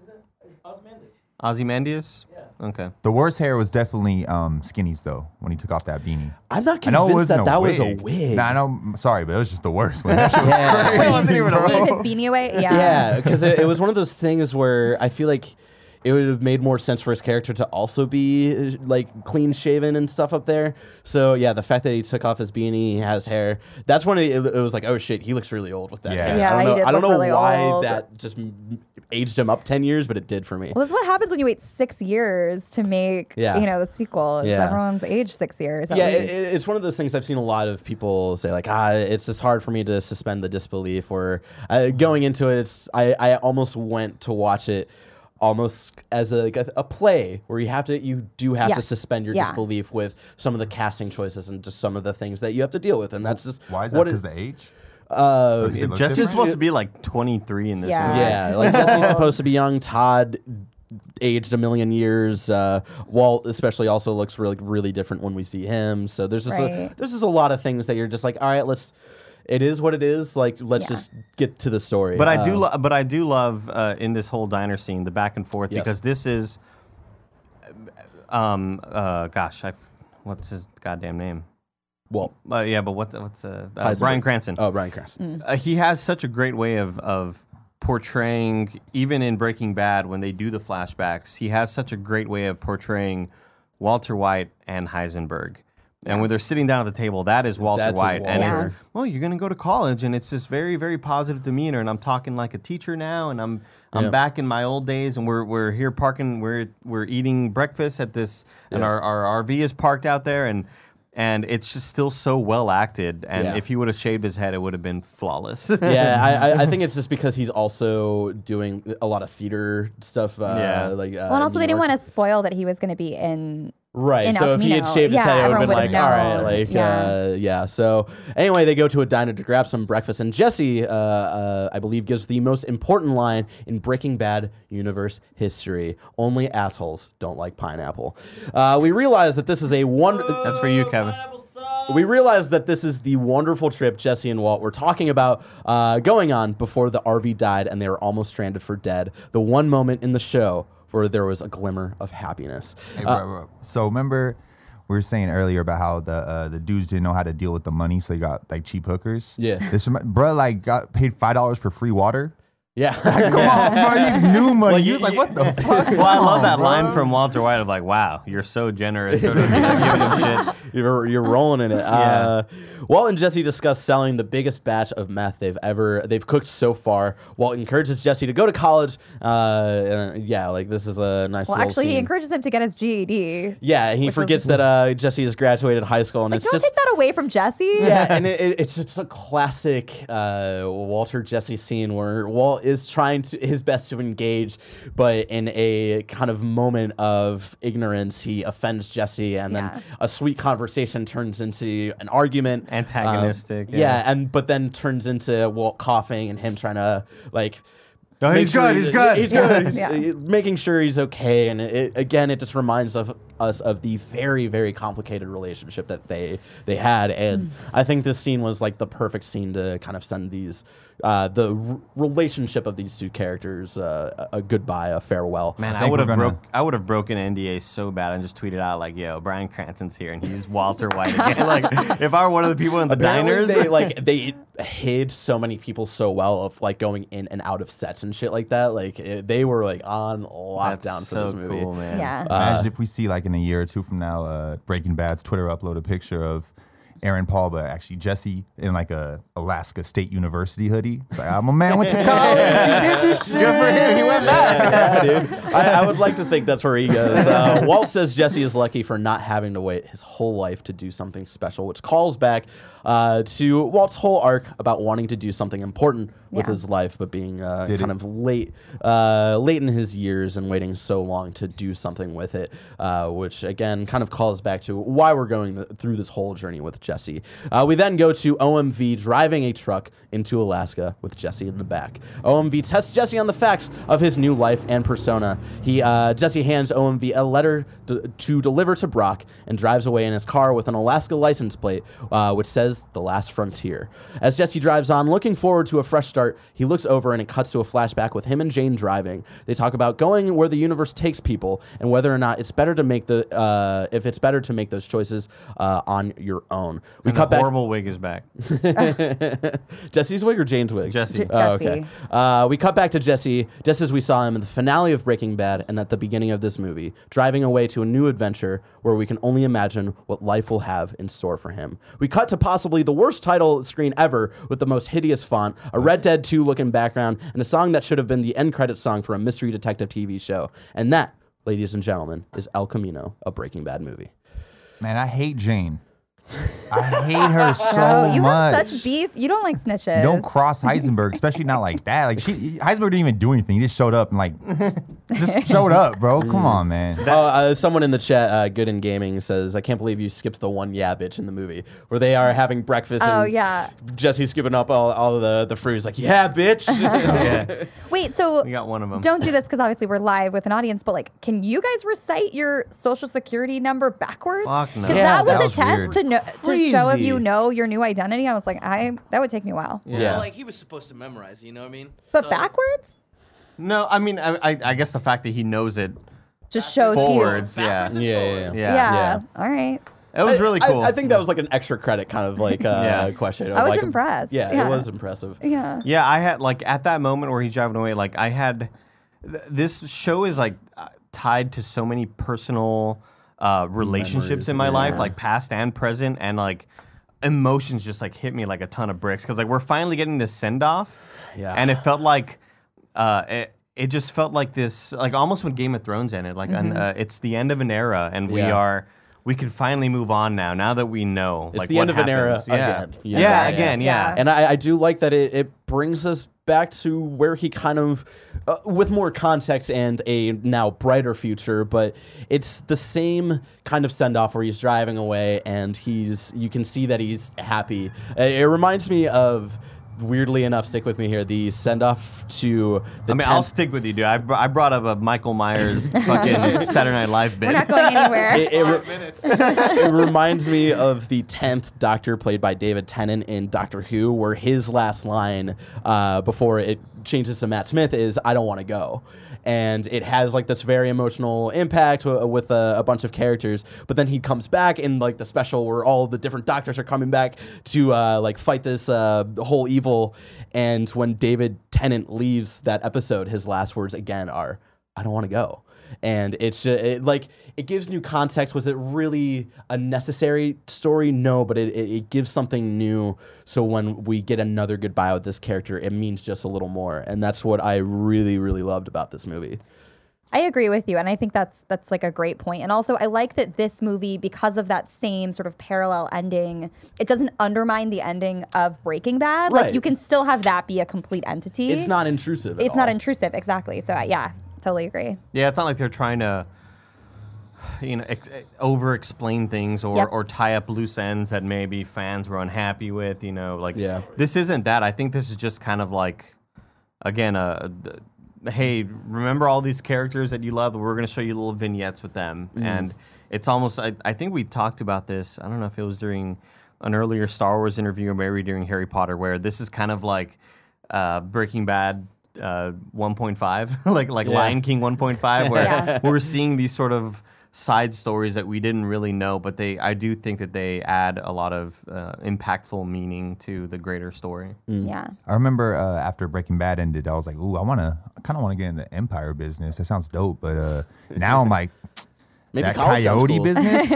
Ozymandias? Okay. The worst hair was definitely Skinny's, though, when he took off that beanie. I'm not I know it convinced wasn't that a was wig. a wig. Nah, I know. Sorry, but it was just the worst one. That shit was Yeah. crazy. Wait, wasn't even a gave his beanie away. Yeah. Yeah, because it was one of those things where I feel like it would have made more sense for his character to also be like clean shaven and stuff up there. So yeah, the fact that he took off his beanie, he has hair, that's when it was like, oh shit, he looks really old with that Yeah. hair. Yeah, I he don't know, did I don't look know really why old. that just aged him up 10 years, but it did for me. Well, that's what happens when you wait 6 years to make, Yeah. the sequel. Is Yeah. Everyone's aged 6 years. At Yeah, least. it's one of those things I've seen a lot of people say, like, it's just hard for me to suspend the disbelief. Or going into it, I almost went to watch it almost as a play where you do have to Yes. suspend your Yeah. disbelief with some of the casting choices and just some of the things that you have to deal with, and that's just Why is that? what Because it- the age? uh, Does it look Jesse's different? supposed to be like 23 in this Yeah. movie. yeah, like Jesse's supposed to be young. Todd aged a million years. Walt especially also looks really, really different when we see him. So there's just Right. there's just a lot of things that you're just like, all right, it is what it is. Like, let's Yeah. just get to the story. But I do love in this whole diner scene the back and forth Yes. because this is what's his goddamn name? Walt. Yeah, but what's Heisenberg. Bryan Cranston? Oh, Bryan Cranston. He has such a great way of portraying, even in Breaking Bad when they do the flashbacks, he has such a great way of portraying Walter White and Heisenberg. And when they're sitting down at the table, that is Walter That's his White. And it's, Walter. well, you're going to go to college, and it's this very, very positive demeanor. And I'm talking like a teacher now, and I'm back in my old days, and we're here parking, we're eating breakfast at this, and our RV is parked out there, and it's just still so well acted. And if he would have shaved his head, it would have been flawless. I think it's just because he's also doing a lot of theater stuff. Well, and also they didn't want to spoil that he was going to be in. Right, in so if he had Alcamino. shaved his head, it would have everyone been like, all right, known. like, So anyway, they go to a diner to grab some breakfast, and Jesse, I believe, gives the most important line in Breaking Bad universe history: "Only assholes don't like pineapple." We realize that this is a That's for you, Kevin. We realize that this is the wonderful trip Jesse and Walt were talking about going on before the RV died and they were almost stranded for dead. The one moment in the show where there was a glimmer of happiness. Hey, bro. So remember we were saying earlier about how the dudes didn't know how to deal with the money, so they got like cheap hookers. Yeah. This bro like got paid $5 for free water. Yeah. Come on, bro. He's new money. Well, He was like, what the fuck? Well, I love that bro. line from Walter White of like, wow, you're so generous. Sort of, giving him shit. You're rolling in it. Yeah. Walt and Jesse discuss selling the biggest batch of meth they've cooked so far. Walt encourages Jesse to go to college. Like this is a nice. Well, little actually, scene. he encourages him to get his GED. Yeah, he which forgets was- that Jesse has graduated high school, and Like, it's don't just take that away from Jesse. yeah, and it's just a classic Walter Jesse scene where Walt is trying his best to engage, but in a kind of moment of ignorance, he offends Jesse, and then a sweet conversation turns into an argument, Antagonistic. but then turns into Walt coughing and him trying to like. Oh, make he's sure good. He's good. He's good. He's Yeah. making sure he's okay, and it just reminds us of the very, very complicated relationship that they had, and I think this scene was like the perfect scene to kind of send these relationship of these two characters a goodbye, a farewell. Man, I I think would we're have gonna- I would have broken NDA so bad and just tweeted out like, "Yo, Bryan Cranston's here and he's Walter White again." Like, if I were one of the people in the Apparently diners, they hid so many people so well of like going in and out of sets and shit like that. Like they were like on lockdown that's for so this movie. cool, man. Yeah. Imagine if we see like in a year or two from now, Breaking Bad's Twitter upload a picture of Aaron Paul, but actually Jesse in like a Alaska State University hoodie. It's like, my man went to college. He did this shit. Good for him. He went back. Yeah, dude. I would like to think that's where he goes. Walt says Jesse is lucky for not having to wait his whole life to do something special, which calls back to Walt's whole arc about wanting to do something important with his life, but being kind of late in his years and waiting so long to do something with it, which again kind of calls back to why we're going through this whole journey with Jesse. We then go to OMV driving a truck into Alaska with Jesse in the back. OMV tests Jesse on the facts of his new life and persona. Jesse hands OMV a letter to deliver to Brock and drives away in his car with an Alaska license plate, which says The Last Frontier. As Jesse drives on, looking forward to a fresh start, he looks over and it cuts to a flashback with him and Jane driving. They talk about going where the universe takes people and whether or not it's better to make if it's better to make those choices on your own. We And cut the back. horrible wig is back. Jesse's wig or Jane's wig? Jesse. Oh, okay. We cut back to Jesse just as we saw him in the finale of Breaking Bad and at the beginning of this movie, driving away to a new adventure where we can only imagine what life will have in store for him. We cut to possibly the worst title screen ever with the most hideous font, a Red Dead 2 looking background, and a song that should have been the end credit song for a mystery detective TV show. And that, ladies and gentlemen, is El Camino, a Breaking Bad movie. Man, I hate Jane. I hate her so Oh, you much. have such beef. You don't like snitches. Don't cross Heisenberg, especially not like that. Like Heisenberg didn't even do anything. He just showed up and like just showed up, bro. Come on, man. Someone in the chat, Good in Gaming, says, "I can't believe you skipped the one yeah bitch in the movie where they are having breakfast." Oh, and yeah. Jesse's skipping up all of the fruit. He's like, "Yeah, bitch." Yeah, Wait, so we got one of them. don't do this because obviously we're live with an audience, but like, can you guys recite your social security number backwards? Fuck no. Because Yeah, that that was was a test weird. to know to show if Crazy. you know your new identity. I was like, that would take me a while. Yeah. Well, like he was supposed to memorize, you know what I mean? But So- backwards No, I mean, I guess the fact that he knows it just shows forwards, you. yeah. Backwards and Yeah, forwards. yeah, Yeah. All right. It was really cool. I think that was like an extra credit kind of like question. I was like, impressed. Yeah, Yeah. it was impressive. Yeah. Yeah, I had like at that moment where he's driving away, like I had this show is like tied to so many personal relationships in my life, like past and present, and like emotions just like hit me like a ton of bricks because like we're finally getting this send off, and it felt like it just felt like this like almost when Game of Thrones ended, like it's the end of an era, and we can finally move on now that we know It's like the what end of an era happens. Yeah. again. Yeah. And I do like that it brings us back to where he kind of, with more context and a now brighter future, but it's the same kind of send-off where he's driving away and you can see that he's happy. It reminds me of, weirdly enough, stick with me here, the send-off to the I'll stick with you, dude. I brought up a Michael Myers fucking Saturday Night Live bit. We're not going anywhere. It reminds me of the 10th Doctor played by David Tennant in Doctor Who, where his last line before it changes to Matt Smith is, "I don't want to go." And it has like this very emotional impact with a bunch of characters. But then he comes back in like the special where all the different doctors are coming back to like fight this whole evil. And when David Tennant leaves that episode, his last words again are, "I don't want to go." And it's just, it gives new context. Was it really a necessary story? No, but it gives something new. So when we get another goodbye with this character, it means just a little more. And that's what I really, really loved about this movie. I agree with you, and I think that's like a great point. And also, I like that this movie, because of that same sort of parallel ending, it doesn't undermine the ending of Breaking Bad. Right. Like you can still have that be a complete entity. It's not intrusive. It's not intrusive, exactly. So yeah, totally agree. Yeah, it's not like they're trying to, over-explain things or tie up loose ends that maybe fans were unhappy with. This isn't that. I think this is just kind of like, again, hey, remember all these characters that you love? We're going to show you little vignettes with them. And it's almost, I think we talked about this. I don't know if it was during an earlier Star Wars interview or maybe during Harry Potter, where this is kind of like Breaking Bad 1.5, like Lion King 1.5, where we're seeing these sort of side stories that we didn't really know, but I do think that they add a lot of impactful meaning to the greater story. Yeah. I remember after Breaking Bad ended, I was like, ooh, I kind of want to get in the Empire business. That sounds dope. But now I'm like, Maybe that college sounds coyote cool. business,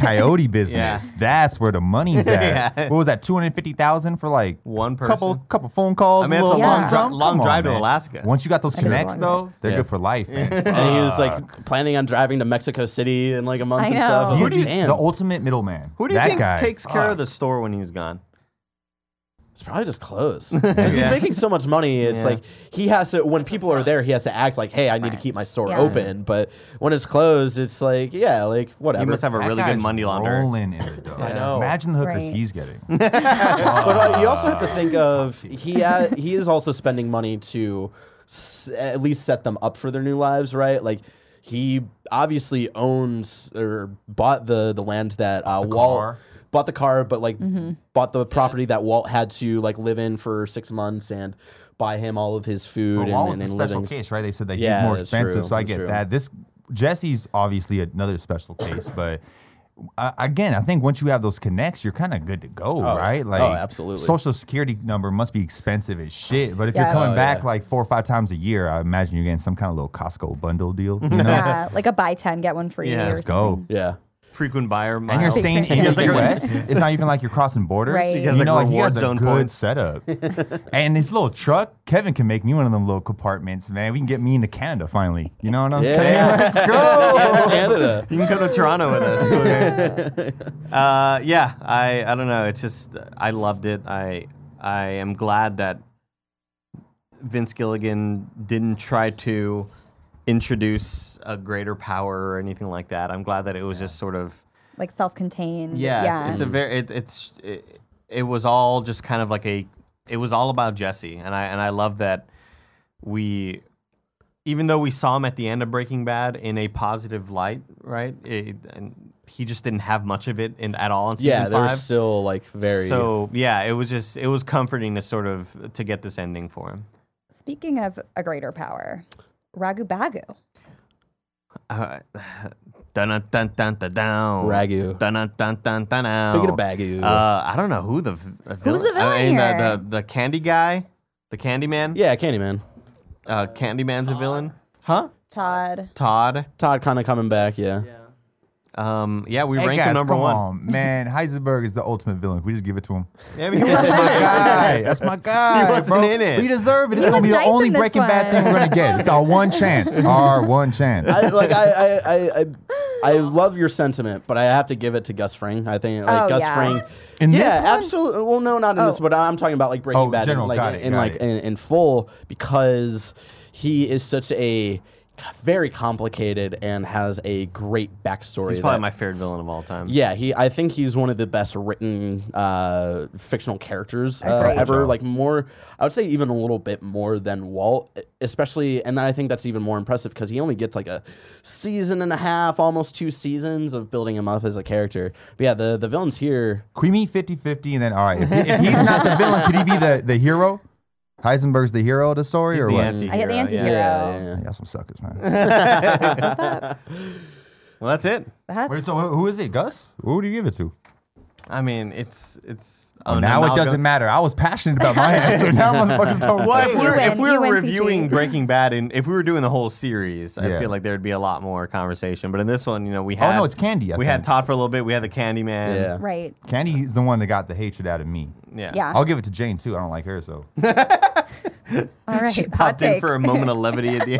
that's where the money's at. Yeah. What was that, $250,000 for like One person. couple phone calls? I mean, it's a long drive to Alaska. Once you got those That is a connects long though, they're Yeah. good for life, man. And he was like planning on driving to Mexico City in like a month I and know. stuff. I was He's like, the, damn. the ultimate middleman. Who do you that think guy takes care of the store when he's gone? It's probably just clothes. 'Cause he's making so much money. It's like he has to, when people are there, he has to act like, hey, I need to keep my store open. But when it's closed, it's like, whatever. He must have a That really good guy's money launderer. rolling in the dough. I know. Imagine the hookers Right. he's getting. But you also have to think of he is also spending money to at least set them up for their new lives, right? Like he obviously owns or bought the land that Walt car. bought the car, but like bought the property that Walt had to like live in for 6 months and buy him all of his food But Walt was and the special livings. case, right? They said that Yeah, he's more that's expensive, true. so I That's get true. that. Jesse's obviously another special case, but again, I think once you have those connects, you're kind of good to go, right? Like, absolutely. Social security number must be expensive as shit, but if Yeah. you're coming Oh, back yeah. like 4 or 5 times a year, I imagine you're getting some kind of little Costco bundle deal. You know? Yeah, like a buy 10 get one free. Yeah, or let's Let's go. something. Yeah. Frequent buyer And you're miles. staying in Yeah. the U.S. It's not even like you're crossing borders. Right. He has, You like, know, like he reward has a zone good points. setup. And his little truck, Kevin can make me one of them little compartments, man. We can get me into Canada finally. You know what I'm saying? Yeah. Let's go. Canada. You can come to Toronto with us. I don't know. It's just I loved it. I am glad that Vince Gilligan didn't try to introduce a greater power or anything like that. I'm glad that it was just sort of Like self-contained. it's a very it was all just kind of like it was all about Jesse, and I love that we, even though we saw him at the end of Breaking Bad in a positive light, right? And he just didn't have much of it at all in season 5. They're still like very. So yeah, it was comforting to get this ending for him. Speaking of a greater power, Ragu Bagu. Dun dun dun dun dun down. Ragu. Dun dun dun dun dun down. Speaking of Bagu. I don't know who the villain. the villain I mean, here? the candy guy, the Candyman. Yeah, Candyman. Candyman's a villain, huh? Todd. Todd. Todd kind of coming back, yeah. Yeah. Yeah, we Hey ranked guys, him number come one. on, man. Heisenberg is the ultimate villain. We just give it to him. Yeah, because That's my guy. That's my guy. He wasn't bro. in it. We deserve it. It's gonna be the nice only in this Breaking Bad thing one. we're gonna get. It's our one chance. Our one chance. I love your sentiment, but I have to give it to Gus Fring. I think like Oh, Gus yeah. Fring. In this yeah, one? absolutely. Well, no, not in this, but I'm talking about like Breaking Oh, Bad general, in, got like, it, in got like it. in full because he is such a very complicated and has a great backstory. He's probably that- my favorite villain of all time. Yeah, I think he's one of the best written fictional characters Agreed. ever. Like more, I would say even a little bit more than Walt, especially. And then I think that's even more impressive because he only gets like a season and a half, almost 2 seasons of building him up as a character. But yeah, the villains here. Can we meet 50-50 and then all right? If he's not the villain, could he be the hero? Heisenberg's the hero of the story, He's or the what? anti-hero. I get the anti-hero. Yeah. Y'all some suckers, man. Well, that's it. That's, Wait, so who is it, Gus? Who do you give it to? I mean, it's. Oh, now it doesn't matter. I was passionate about my answer. Now motherfuckers don't. Well, You win. if we You were win, reviewing CG. Breaking Bad, and if we were doing the whole series, I Yeah. feel like there would be a lot more conversation. But in this one, we had. Oh no, it's Candy. I We had think. Todd for a little bit. We had the Candyman. Yeah. right. Candy is the one that got the hatred out of me. Yeah. Yeah. I'll give it to Jane too. I don't like her, so All right. She hot popped in take. for a moment of levity at the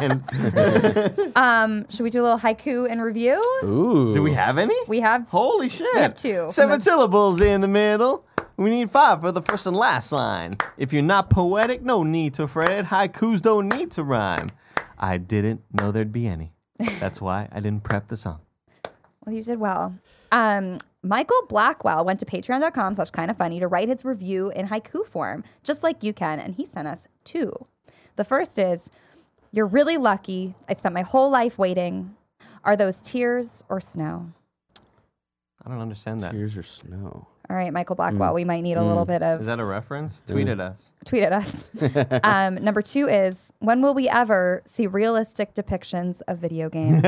end. Should we do a little haiku and review? Ooh. Do we have any? We have. Holy shit. We have 2. 7 syllables in the middle. We need 5 for the first and last line. If you're not poetic, no need to fret. Haikus don't need to rhyme. I didn't know there'd be any. That's why I didn't prep the song. Well, you did well. Michael Blackwell went to patreon.com/kindafunny to write his review in haiku form, just like you can, and he sent us 2. The first is, "You're really lucky. I spent my whole life waiting. Are those tears or snow?" I don't understand that. Tears or snow? All right, Michael Blackwell, we might need a little bit of Is that a reference? Tweet at us. tweet at us. Number 2 is, "When will we ever see realistic depictions of video games?"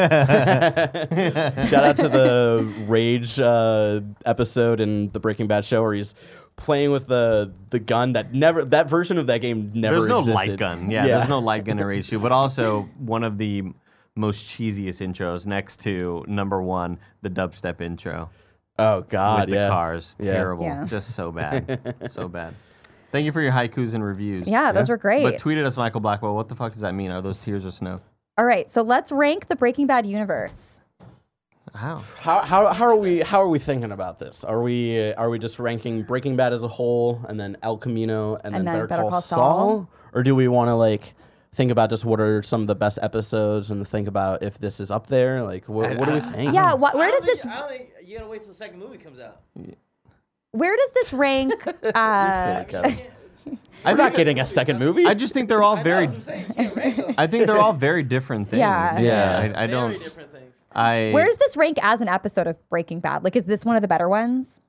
Shout out to the Rage episode in the Breaking Bad show where he's playing with the gun that version of that game never There's no existed. light gun. Yeah, there's no light gun in Rage 2, but also one of the most cheesiest intros next to number 1, the dubstep intro. Oh God, With yeah. the cars. Yeah. Terrible. Yeah. Just so bad. So bad. Thank you for your haikus and reviews. Yeah, those were great. But tweet at us, Michael Blackwell. What the fuck does that mean? Are those tears or snow? All right, so let's rank the Breaking Bad universe. How? How are we thinking about this? Are we just ranking Breaking Bad as a whole and then El Camino and then Better Call Saul? Or do we want to like think about just what are some of the best episodes and think about if this is up there? Like what do we think? Yeah, where does this I don't think you gotta wait till the second movie comes out. where does this rank? Silly Kevin. I'm not getting a second movie. I just think they're all very. That's what I'm saying. You can't rank them. I think they're all very different things. Yeah. Yeah. I don't. Very different things. Where does this rank as an episode of Breaking Bad? Like, is this one of the better ones?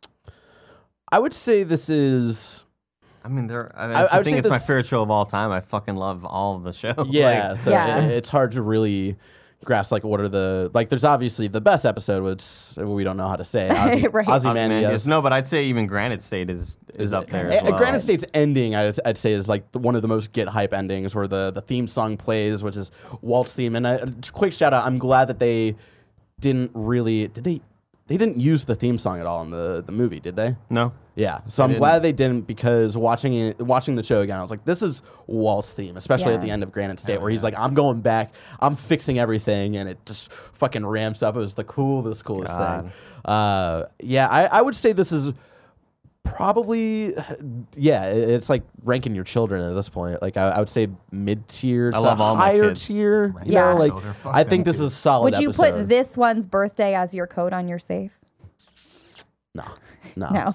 I would say this is. I mean, they're. I I would think say it's my this- favorite show of all time. I fucking love all of the shows. Yeah, Like, so Yeah. it's hard to really grasp like what are the like. There's obviously the best episode, which we don't know how to say. Ozzy, Right. Ozymandias. No, but I'd say even Granite State is up there as well. Granite State's ending, I'd say, is like one of the most get hype endings, where the theme song plays, which is Walt's theme. And a quick shout out, I'm glad that they didn't really they didn't use the theme song at all in the movie, did they? No. Yeah, so I'm didn't. glad they didn't because watching the show again, I was like, this is Walt's theme, especially at Yeah. the end of Granite State, where he's like, I'm going back, I'm fixing everything, and it just fucking ramps up. It was the coolest God. thing. Yeah, I would say this is probably, yeah, it's like ranking your children at this point. Like I would say mid tier, I love all my higher kids. tier. You Yeah. know, like Children, fuck I think them, this dude. is a solid. Would you episode. put this one's birthday as your code on your safe? No. No.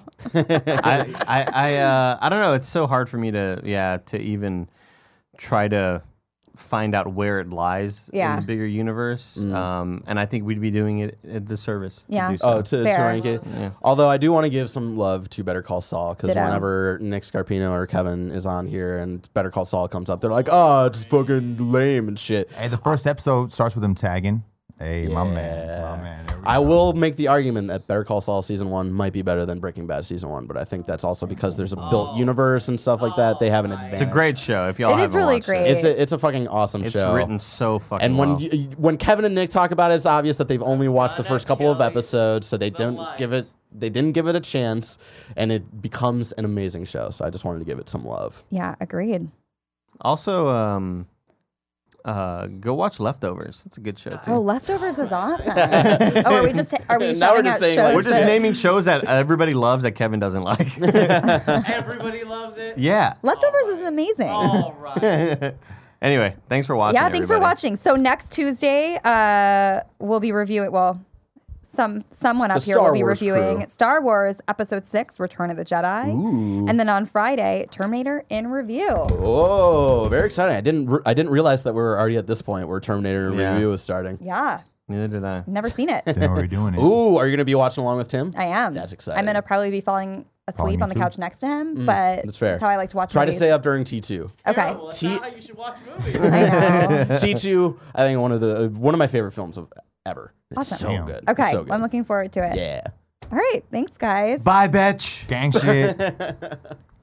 I don't know. It's so hard for me to even try to find out where it lies Yeah. in the bigger universe. And I think we'd be doing it a disservice Yeah. to do so. Oh, to Fair. rank it. Yeah. Although I do want to give some love to Better Call Saul because Ditto. whenever Nick Scarpino or Kevin is on here and Better Call Saul comes up, they're like, "Oh, it's fucking lame and shit." Hey, the first episode starts with him tagging, Hey, my man. There we I go. will make the argument that Better Call Saul season 1 might be better than Breaking Bad season 1, but I think that's also because there's a built universe and stuff like that. They have an advantage. It's a great show. If y'all It is haven't really watched great. It's a fucking awesome It's show. written so fucking And when well. when Kevin and Nick talk about it, it's obvious that they've only watched the John first F. couple of Kelly, episodes, so they the don't life. give it. They didn't give it a chance, and it becomes an amazing show. So I just wanted to give it some love. Yeah, agreed. Also, go watch Leftovers. It's a good show too. Oh, Leftovers is awesome. Are we Now shouting we're just out saying, shows like, We're just that- naming shows that everybody loves that Kevin doesn't like. Everybody loves it. Yeah. Leftovers is amazing. All right. Anyway, thanks for watching. Yeah, thanks for everybody. watching. So next Tuesday, we'll be reviewing. Well, someone up The here will Star be Wars reviewing crew. Star Wars Episode 6: Return of the Jedi, and then on Friday, Terminator in review. Oh, very exciting! I didn't realize that we were already at this point where Terminator Yeah. review is starting. Yeah, Neither did I. never seen it. Didn't know we were doing it. Ooh, are you gonna be watching along with Tim? I am. That's exciting. I'm gonna probably be falling asleep me on the too. couch next to him, but that's fair. that's how I like to watch. Try to movies. stay up during T2. Okay. Terrible. That's not how you should watch movies. I know. T2, I think one of my favorite films of ever. It's Awesome. so Damn. good. Okay, It's so good. I'm looking forward to it. Yeah. All right, thanks, guys. Bye, bitch. Gang shit.